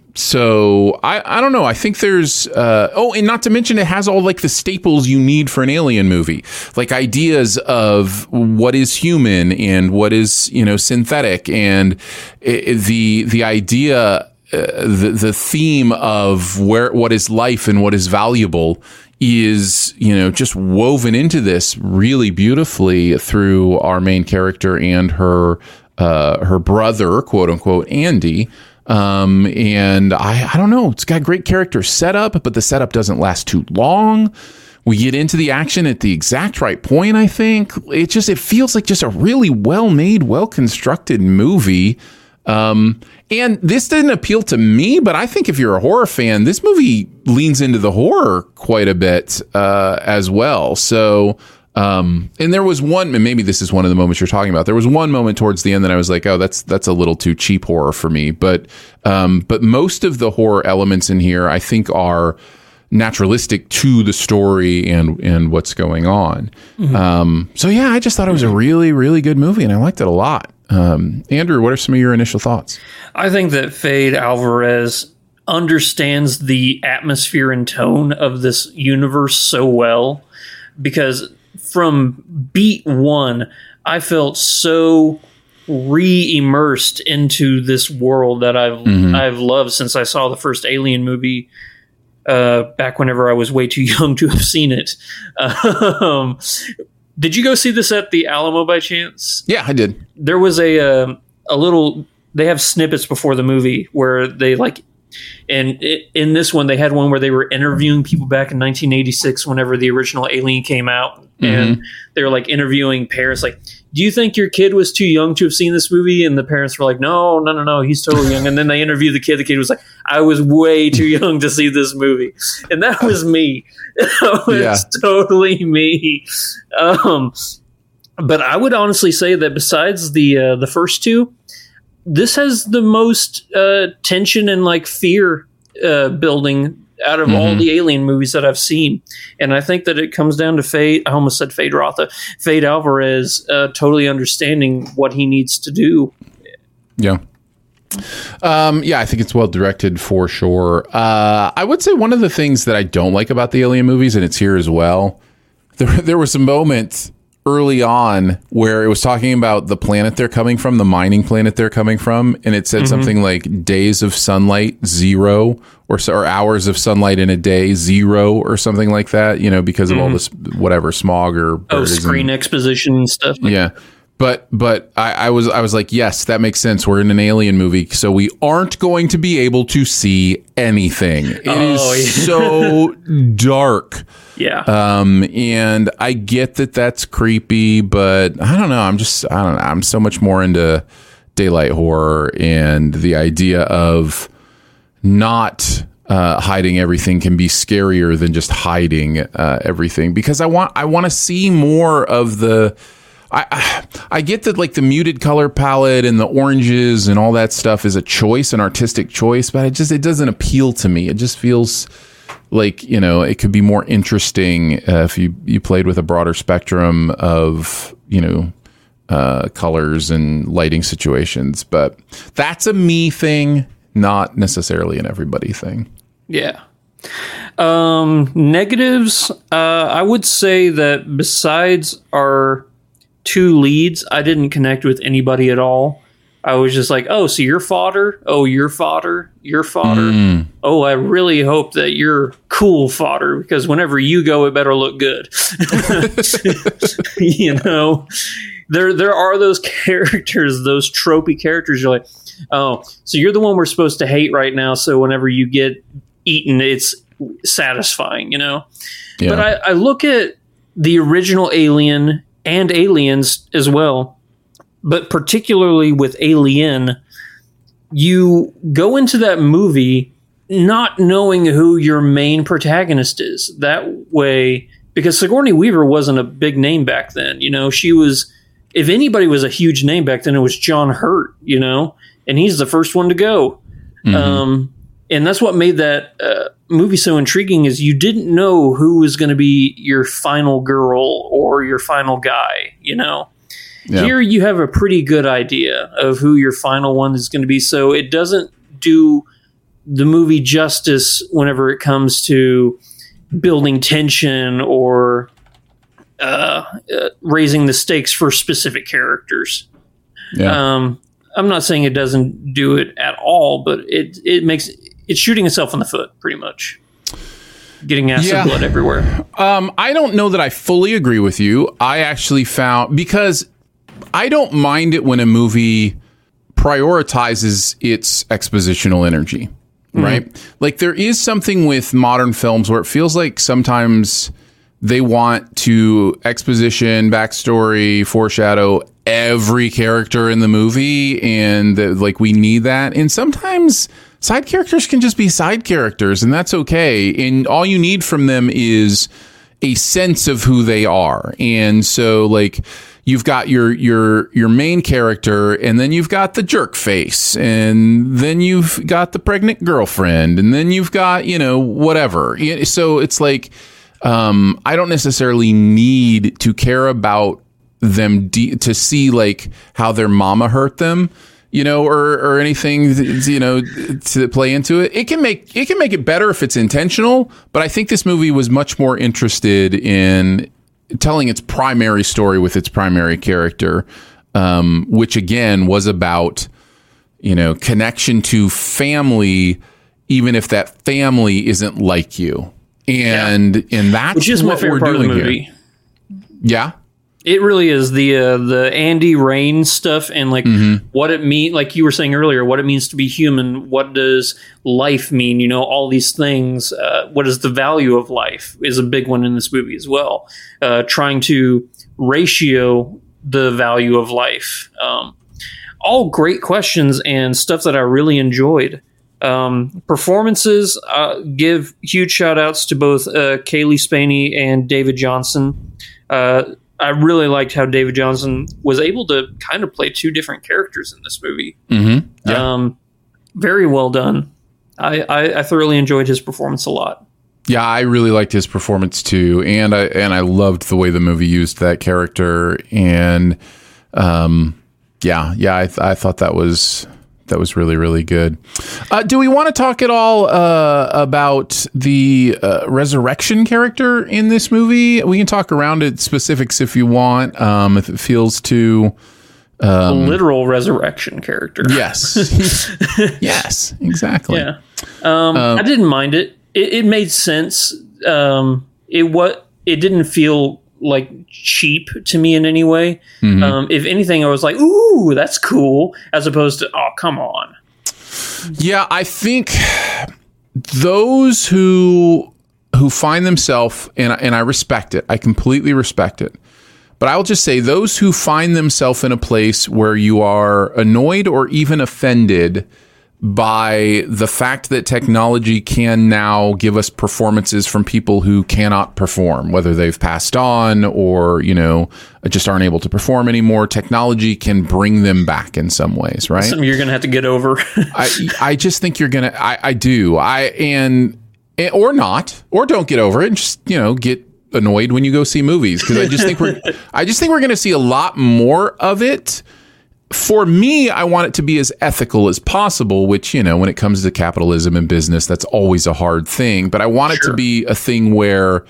so I, I don't know. I think there's uh, oh, and not to mention it has all like the staples you need for an Alien movie, like ideas of what is human and what is, you know, synthetic, and it, the the idea, uh, the the theme of where what is life and what is valuable is, you know, just woven into this really beautifully through our main character and her uh, her brother, quote unquote, Andy. Um, and I, I don't know, it's got great character setup, but the setup doesn't last too long. We get into the action at the exact right point, I think. It just, it feels like just a really well-made, well-constructed movie. Um, and this didn't appeal to me, but I think if you're a horror fan, this movie leans into the horror quite a bit, uh, as well. So, Um, and there was one, and maybe this is one of the moments you're talking about. There was one moment towards the end that I was like, oh, that's, that's a little too cheap horror for me. But, um, but most of the horror elements in here, I think, are naturalistic to the story and, and what's going on. Mm-hmm. Um, so yeah, I just thought it was a really, really good movie and I liked it a lot. Um, Andrew, what are some of your initial thoughts? I think that Fede Alvarez understands the atmosphere and tone of this universe so well, because from beat one, I felt so re-immersed into this world that I've mm-hmm. I've loved since I saw the first Alien movie uh, back whenever I was way too young to have seen it. Um, did you go see this at the Alamo by chance? Yeah, I did. There was a uh, a little. They have snippets before the movie where they like. And it, in this one, they had one where they were interviewing people back in nineteen eighty-six whenever the original Alien came out. Mm-hmm. And they were like interviewing parents, like, do you think your kid was too young to have seen this movie? And the parents were like, no, no, no, no, he's totally young. And then they interviewed the kid. The kid was like, I was way too young to see this movie. And that was me. That was yeah. totally me. Um, but I would honestly say that besides the uh, the first two, this has the most uh, tension and like fear uh, building out of mm-hmm. all the Alien movies that I've seen. And I think that it comes down to Fede, I almost said Fede Rotha, Fede Alvarez uh, totally understanding what he needs to do. Yeah. Um, yeah, I think it's well directed for sure. Uh, I would say one of the things that I don't like about the Alien movies, and it's here as well, there, there was a moment early on where it was talking about the planet they're coming from, the mining planet they're coming from, and it said mm-hmm. something like days of sunlight zero, or or hours of sunlight in a day zero, or something like that. You know, because of mm-hmm. all this whatever smog or oh screen and, exposition and stuff. Like yeah, but but I, I was I was like, yes, that makes sense. We're in an alien movie, so we aren't going to be able to see anything. It oh, is yeah. so dark. Yeah. Um, and I get that that's creepy, but I don't know. I'm just, I don't know. I'm so much more into daylight horror, and the idea of not uh, hiding everything can be scarier than just hiding uh, everything, because I want, I want to see more of the, I, I get that like the muted color palette and the oranges and all that stuff is a choice, an artistic choice, but it just, it doesn't appeal to me. It just feels like, you know, it could be more interesting uh, if you, you played with a broader spectrum of, you know, uh, colors and lighting situations. But that's a me thing, not necessarily an everybody thing. Yeah. Um, negatives, uh, I would say that besides our two leads, I didn't connect with anybody at all. I was just like, oh, so you're fodder? Oh, you're fodder? You're fodder? Mm. Oh, I really hope that you're cool fodder, because whenever you go, it better look good. You know, there there are those characters, those tropey characters. You're like, oh, so you're the one we're supposed to hate right now. So whenever you get eaten, it's satisfying, you know? Yeah. But I, I look at the original Alien and Aliens as well. But particularly with Alien, you go into that movie not knowing who your main protagonist is. That way, because Sigourney Weaver wasn't a big name back then. You know, she was, if anybody was a huge name back then, it was John Hurt, you know, and he's the first one to go. Mm-hmm. Um, and that's what made that uh, movie so intriguing, is you didn't know who was going to be your final girl or your final guy, you know. Yeah. Here you have a pretty good idea of who your final one is going to be, so it doesn't do the movie justice whenever it comes to building tension or uh, uh, raising the stakes for specific characters. Yeah. Um, I'm not saying it doesn't do it at all, but it it makes it's shooting itself in the foot pretty much. Getting acid yeah. blood everywhere. Um, I don't know that I fully agree with you. I actually found, because I don't mind it when a movie prioritizes its expositional energy, right? Mm-hmm. Like, there is something with modern films where it feels like sometimes they want to exposition, backstory, foreshadow every character in the movie, and uh, like we need that. And sometimes side characters can just be side characters, and that's okay. And all you need from them is a sense of who they are. And so, like, you've got your your your main character, and then you've got the jerk face, and then you've got the pregnant girlfriend, and then you've got, you know, whatever. So it's like, um, I don't necessarily need to care about them de- to see like how their mama hurt them, you know, or or anything, you know, to play into it. It can make it can make it better if it's intentional, but I think this movie was much more interested in telling its primary story with its primary character, um, which again was about, you know, connection to family, even if that family isn't like you. And yeah. and that's which is what my favorite we're part doing of the movie. Here. Yeah. It really is the uh, the Andy Rain stuff, and like mm-hmm. what it mean, like you were saying earlier, what it means to be human. What does life mean? You know, all these things. Uh, what is the value of life is a big one in this movie as well. Uh, trying to ratio the value of life. Um, all great questions and stuff that I really enjoyed. Um, performances, uh, give huge shout outs to both uh, Kaylee Spaney and David Johnson. Uh, I really liked how David Johnson was able to kind of play two different characters in this movie. Mm-hmm. Yeah. Um, very well done. I, I, I thoroughly enjoyed his performance a lot. Yeah, I really liked his performance too, and I and I loved the way the movie used that character. And um, yeah, yeah, I, th- I thought that was that was really, really good. Uh, do we want to talk at all uh, about the uh, resurrection character in this movie? We can talk around it specifics if you want, um, if it feels too... Um, a literal resurrection character. Yes. Yes, exactly. Yeah. Um, um, I didn't mind it. It, it made sense. Um, it what it didn't feel like cheap to me in any way. Mm-hmm. Um, if anything, I was like, ooh, that's cool, as opposed to, oh, come on. Yeah, I think those who who find themselves, and, and I respect it, I completely respect it, but I'll just say those who find themselves in a place where you are annoyed or even offended by the fact that technology can now give us performances from people who cannot perform, whether they've passed on or, you know, just aren't able to perform anymore. Technology can bring them back in some ways, right? Something you're going to have to get over. I, I just think you're going to, I, I do. I, and, or not, or don't get over it and just, you know, get annoyed when you go see movies. Cause I just think we're, I just think we're going to see a lot more of it. For me, I want it to be as ethical as possible, which, you know, when it comes to capitalism and business, that's always a hard thing. But I want sure. it to be a thing where,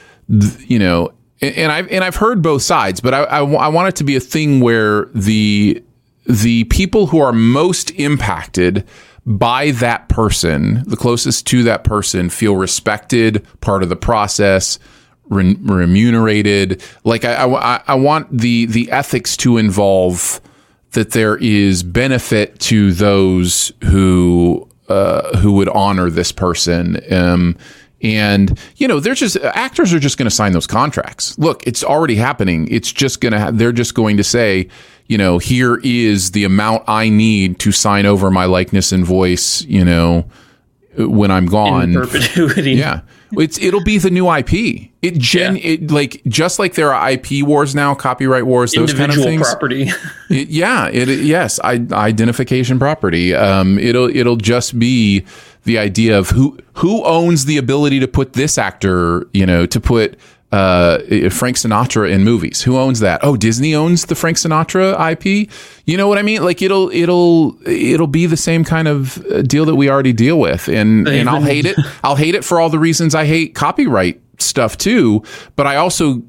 you know, and I've, and I've heard both sides, but I, I, I want it to be a thing where the, the people who are most impacted by that person, the closest to that person, feel respected, part of the process, re- remunerated. Like I, I, I want the, the ethics to involve that there is benefit to those who uh, who would honor this person. Um, and, you know, they're just actors are just going to sign those contracts. Look, it's already happening. It's just going to ha- they're just going to say, you know, here is the amount I need to sign over my likeness and voice, you know, when I'm gone. In perpetuity. Yeah. It's it'll be the new I P. It gen yeah. it like just like there are I P wars now, copyright wars, those individual kind of things. Property. it, yeah, it yes, I, identification property. Um, it'll it'll just be the idea of who who owns the ability to put this actor, you know, to put uh, Frank Sinatra in movies. Who owns that? Oh, Disney owns the Frank Sinatra I P. You know what I mean? Like it'll it'll it'll be the same kind of deal that we already deal with, and Even. and I'll hate it. I'll hate it for all the reasons I hate copyright stuff too. But I also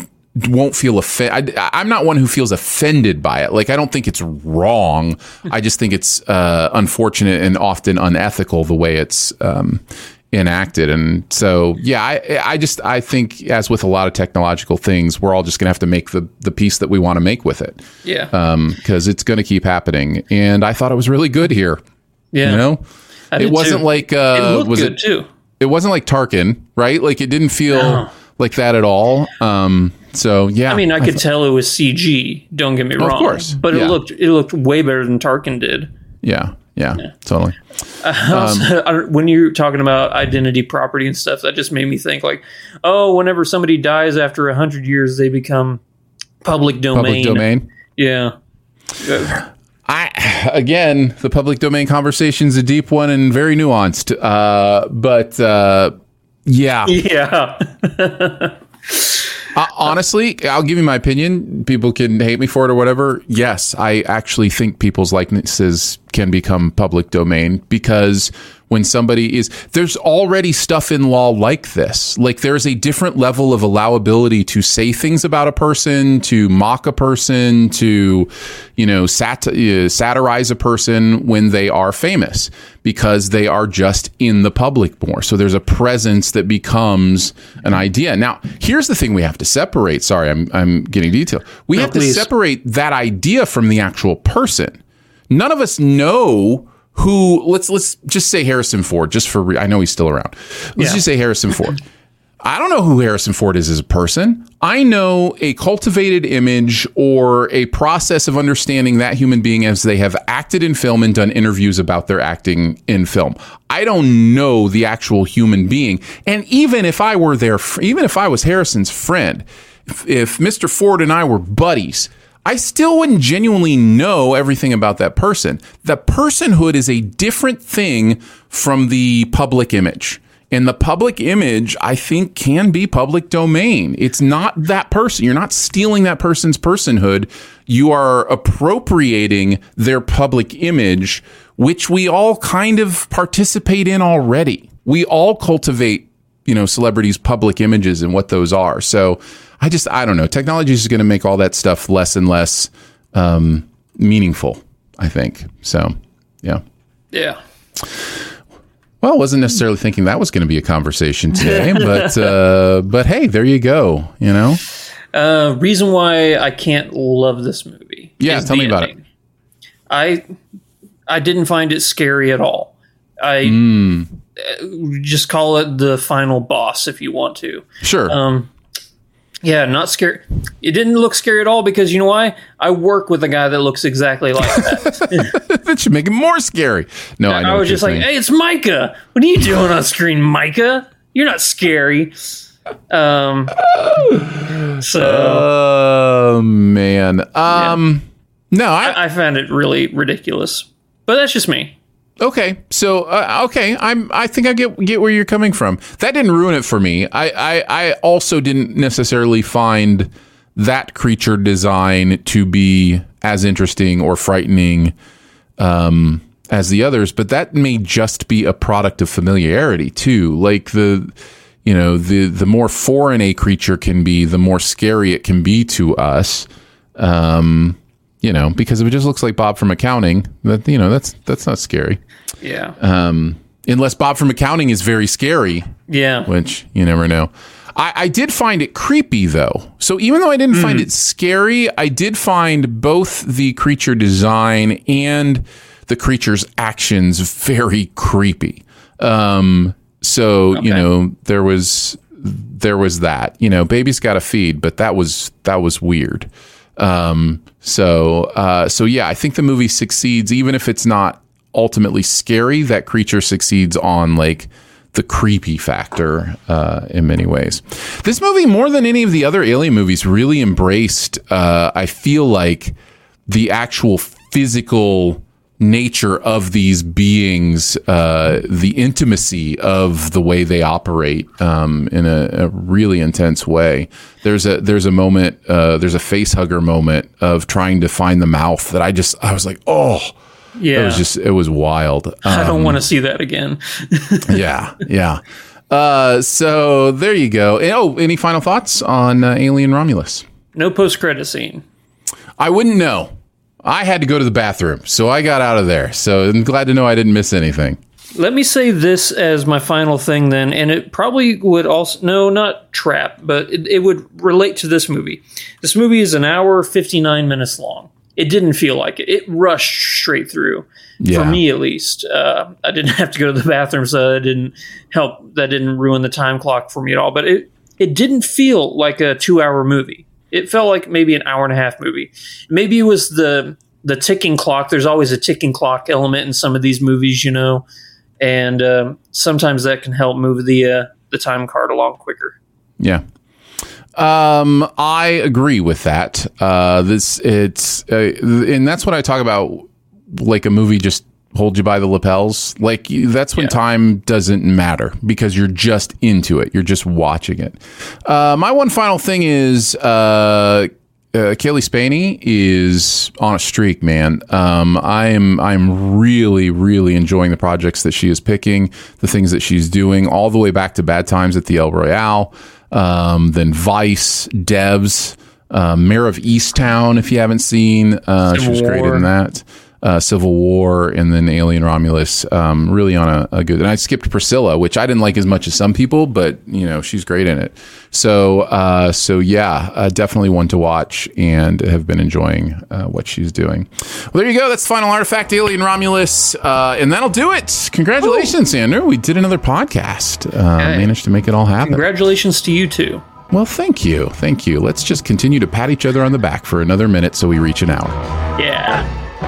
won't feel offended. I'm not one who feels offended by it. Like I don't think it's wrong. I just think it's uh, unfortunate and often unethical the way it's um, enacted. And so, yeah, I, I just, I think as with a lot of technological things, we're all just going to have to make the, the piece that we want to make with it. Yeah. Um, cause it's going to keep happening. And I thought it was really good here. Yeah. You know, it wasn't too. like, uh, it looked was good it too. It wasn't like Tarkin, right? Like it didn't feel no. like that at all. Um, so yeah, I mean, I, I could th- tell it was C G. Don't get me wrong. Of course. But yeah. it looked, it looked way better than Tarkin did. Yeah. Yeah, yeah. Totally. Uh, um, when you're talking about identity property and stuff, that just made me think like, oh, whenever somebody dies after a hundred years, they become public domain. Public domain. Yeah. I again, the public domain conversation is a deep one and very nuanced. Uh, but uh, yeah, yeah. Uh, honestly, I'll give you my opinion. People can hate me for it or whatever. Yes, I actually think people's likenesses can become public domain because when somebody is, there's already stuff in law like this. Like there's a different level of allowability to say things about a person, to mock a person, to, you know, sat- uh, satirize a person when they are famous because they are just in the public more. So there's a presence that becomes an idea. Now, here's the thing we have to separate. Sorry, I'm I'm getting detailed. We no, have please. to separate that idea from the actual person. None of us know who, let's let's just say Harrison Ford, just for, re- I know he's still around. Let's yeah. just say Harrison Ford. I don't know who Harrison Ford is as a person. I know a cultivated image or a process of understanding that human being as they have acted in film and done interviews about their acting in film. I don't know the actual human being. And even if I were there, even if I was Harrison's friend, if, if Mister Ford and I were buddies, I still wouldn't genuinely know everything about that person. The personhood is a different thing from the public image. And the public image, I think, can be public domain. It's not that person. You're not stealing that person's personhood. You are appropriating their public image, which we all kind of participate in already. We all cultivate, you know, celebrities' public images and what those are. So I just, I don't know. Technology is going to make all that stuff less and less um, meaningful, I think. So, yeah. Yeah. Well, I wasn't necessarily thinking that was going to be a conversation today, but uh, but hey, there you go. You know, uh, reason why I can't love this movie. Yeah, tell me about it. I I didn't find it scary at all. I mm. just call it the final boss if you want to. Sure. Um, yeah, not scary. It didn't look scary at all because you know why? I work with a guy that looks exactly like that. That should make it more scary. No, I, know I was just like, hey, it's Micah. What are you doing on screen, Micah? You're not scary. Um, so, oh man, um, yeah. no, I, I, I found it really ridiculous, but that's just me. Okay, so uh, okay, I'm. I think I get get where you're coming from. That didn't ruin it for me. I, I, I also didn't necessarily find that creature design to be as interesting or frightening um, as the others, but that may just be a product of familiarity too. Like the, you know, the the more foreign a creature can be, the more scary it can be to us. Um, You know, because if it just looks like Bob from accounting, that you know, that's that's not scary. Yeah. Um, unless Bob from accounting is very scary. Yeah. Which you never know. I, I did find it creepy though. So even though I didn't mm. find it scary, I did find both the creature design and the creature's actions very creepy. Um, so okay. you know, there was there was that. You know, baby's got to feed, but that was that was weird. Um, so, uh, so yeah, I think the movie succeeds, even if it's not ultimately scary, that creature succeeds on like the creepy factor, uh, in many ways. This movie, more than any of the other Alien movies, really embraced, uh, I feel like the actual physical nature of these beings, uh, the intimacy of the way they operate, um, in a, a really intense way. There's a there's a moment, uh, there's a face hugger moment of trying to find the mouth that I just I was like, oh, yeah, it was just it was wild. Um, I don't want to see that again. yeah, yeah. Uh, so there you go. Oh, any final thoughts on uh, Alien Romulus? No post credit scene. I wouldn't know. I had to go to the bathroom, so I got out of there. So I'm glad to know I didn't miss anything. Let me say this as my final thing then, and it probably would also, no, not trap, but it, it would relate to this movie. This movie is an hour, fifty-nine minutes long. It didn't feel like it. It rushed straight through, yeah. For me at least. Uh, I didn't have to go to the bathroom, so that didn't help. That didn't ruin the time clock for me at all. But it, it didn't feel like a two-hour movie. It felt like maybe an hour and a half movie. Maybe it was the the ticking clock. There's always a ticking clock element in some of these movies, you know, and um, sometimes that can help move the uh, the time card along quicker. Yeah, um, I agree with that. Uh, this it's uh, and that's what I talk about. Like a movie just hold you by the lapels. Like that's when yeah. time doesn't matter because you're just into it. You're just watching it. Uh, my one final thing is uh, uh, Kaylee Spaney is on a streak, man. Um, I'm I'm really really enjoying the projects that she is picking, the things that she's doing, all the way back to Bad Times at the El Royale, um, then Vice, Devs, uh, Mayor of Easttown. If you haven't seen, uh, she was great in that. Uh, Civil War, and then Alien Romulus, um, really on a, a good. And I skipped Priscilla, which I didn't like as much as some people, but you know she's great in it. So, uh, so yeah, uh, definitely one to watch, and have been enjoying uh, what she's doing. Well, there you go. That's Final Artifact, Alien Romulus, uh, and that'll do it. Congratulations, Ooh. Andrew. We did another podcast. Uh, hey. Managed to make it all happen. Congratulations to you too. Well, thank you, thank you. Let's just continue to pat each other on the back for another minute, so we reach an hour. Yeah.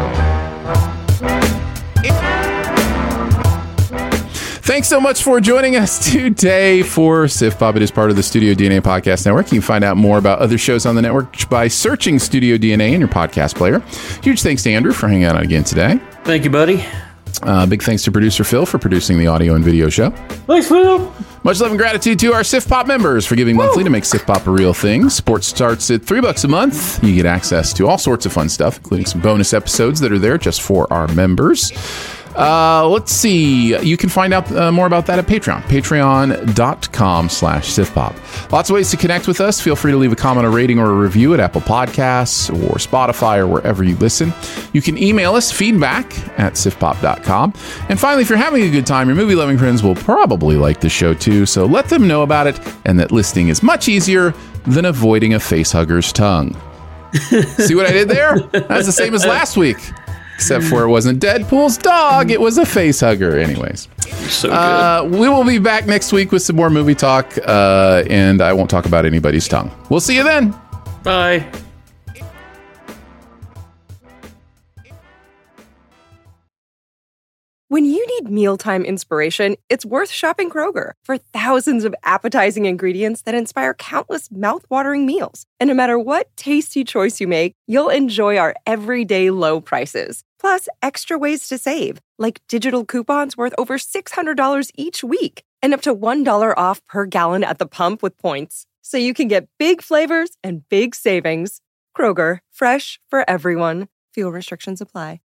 Thanks so much for joining us today for Sif Pop. It is part of the Studio D N A Podcast Network. You can find out more about other shows on the network by searching Studio D N A in your podcast player. Huge thanks to Andrew for hanging out again today. Thank you, buddy. Uh, big thanks to producer Phil for producing the audio and video show. Thanks, Phil. Much love and gratitude to our Sif Pop members for giving Woo! monthly to make Sif Pop a real thing. Support starts at three bucks a month. You get access to all sorts of fun stuff, including some bonus episodes that are there just for our members. Uh, let's see. You can find out uh, more about that at Patreon. Patreon.com slash SifPop. Lots of ways to connect with us. Feel free to leave a comment, a rating, or a review at Apple Podcasts or Spotify or wherever you listen. You can email us feedback at sifpop dot com. And finally, if you're having a good time, your movie-loving friends will probably like the show too, so let them know about it and that listening is much easier than avoiding a facehugger's tongue. See what I did there? That's the same as last week. Except for it wasn't Deadpool's dog, it was a face hugger. Anyways, so good. Uh, we will be back next week with some more movie talk, uh, and I won't talk about anybody's tongue. We'll see you then. Bye. When you need mealtime inspiration, it's worth shopping Kroger for thousands of appetizing ingredients that inspire countless mouth-watering meals. And no matter what tasty choice you make, you'll enjoy our everyday low prices. Plus, extra ways to save, like digital coupons worth over six hundred dollars each week and up to one dollar off per gallon at the pump with points. So you can get big flavors and big savings. Kroger, fresh for everyone. Fuel restrictions apply.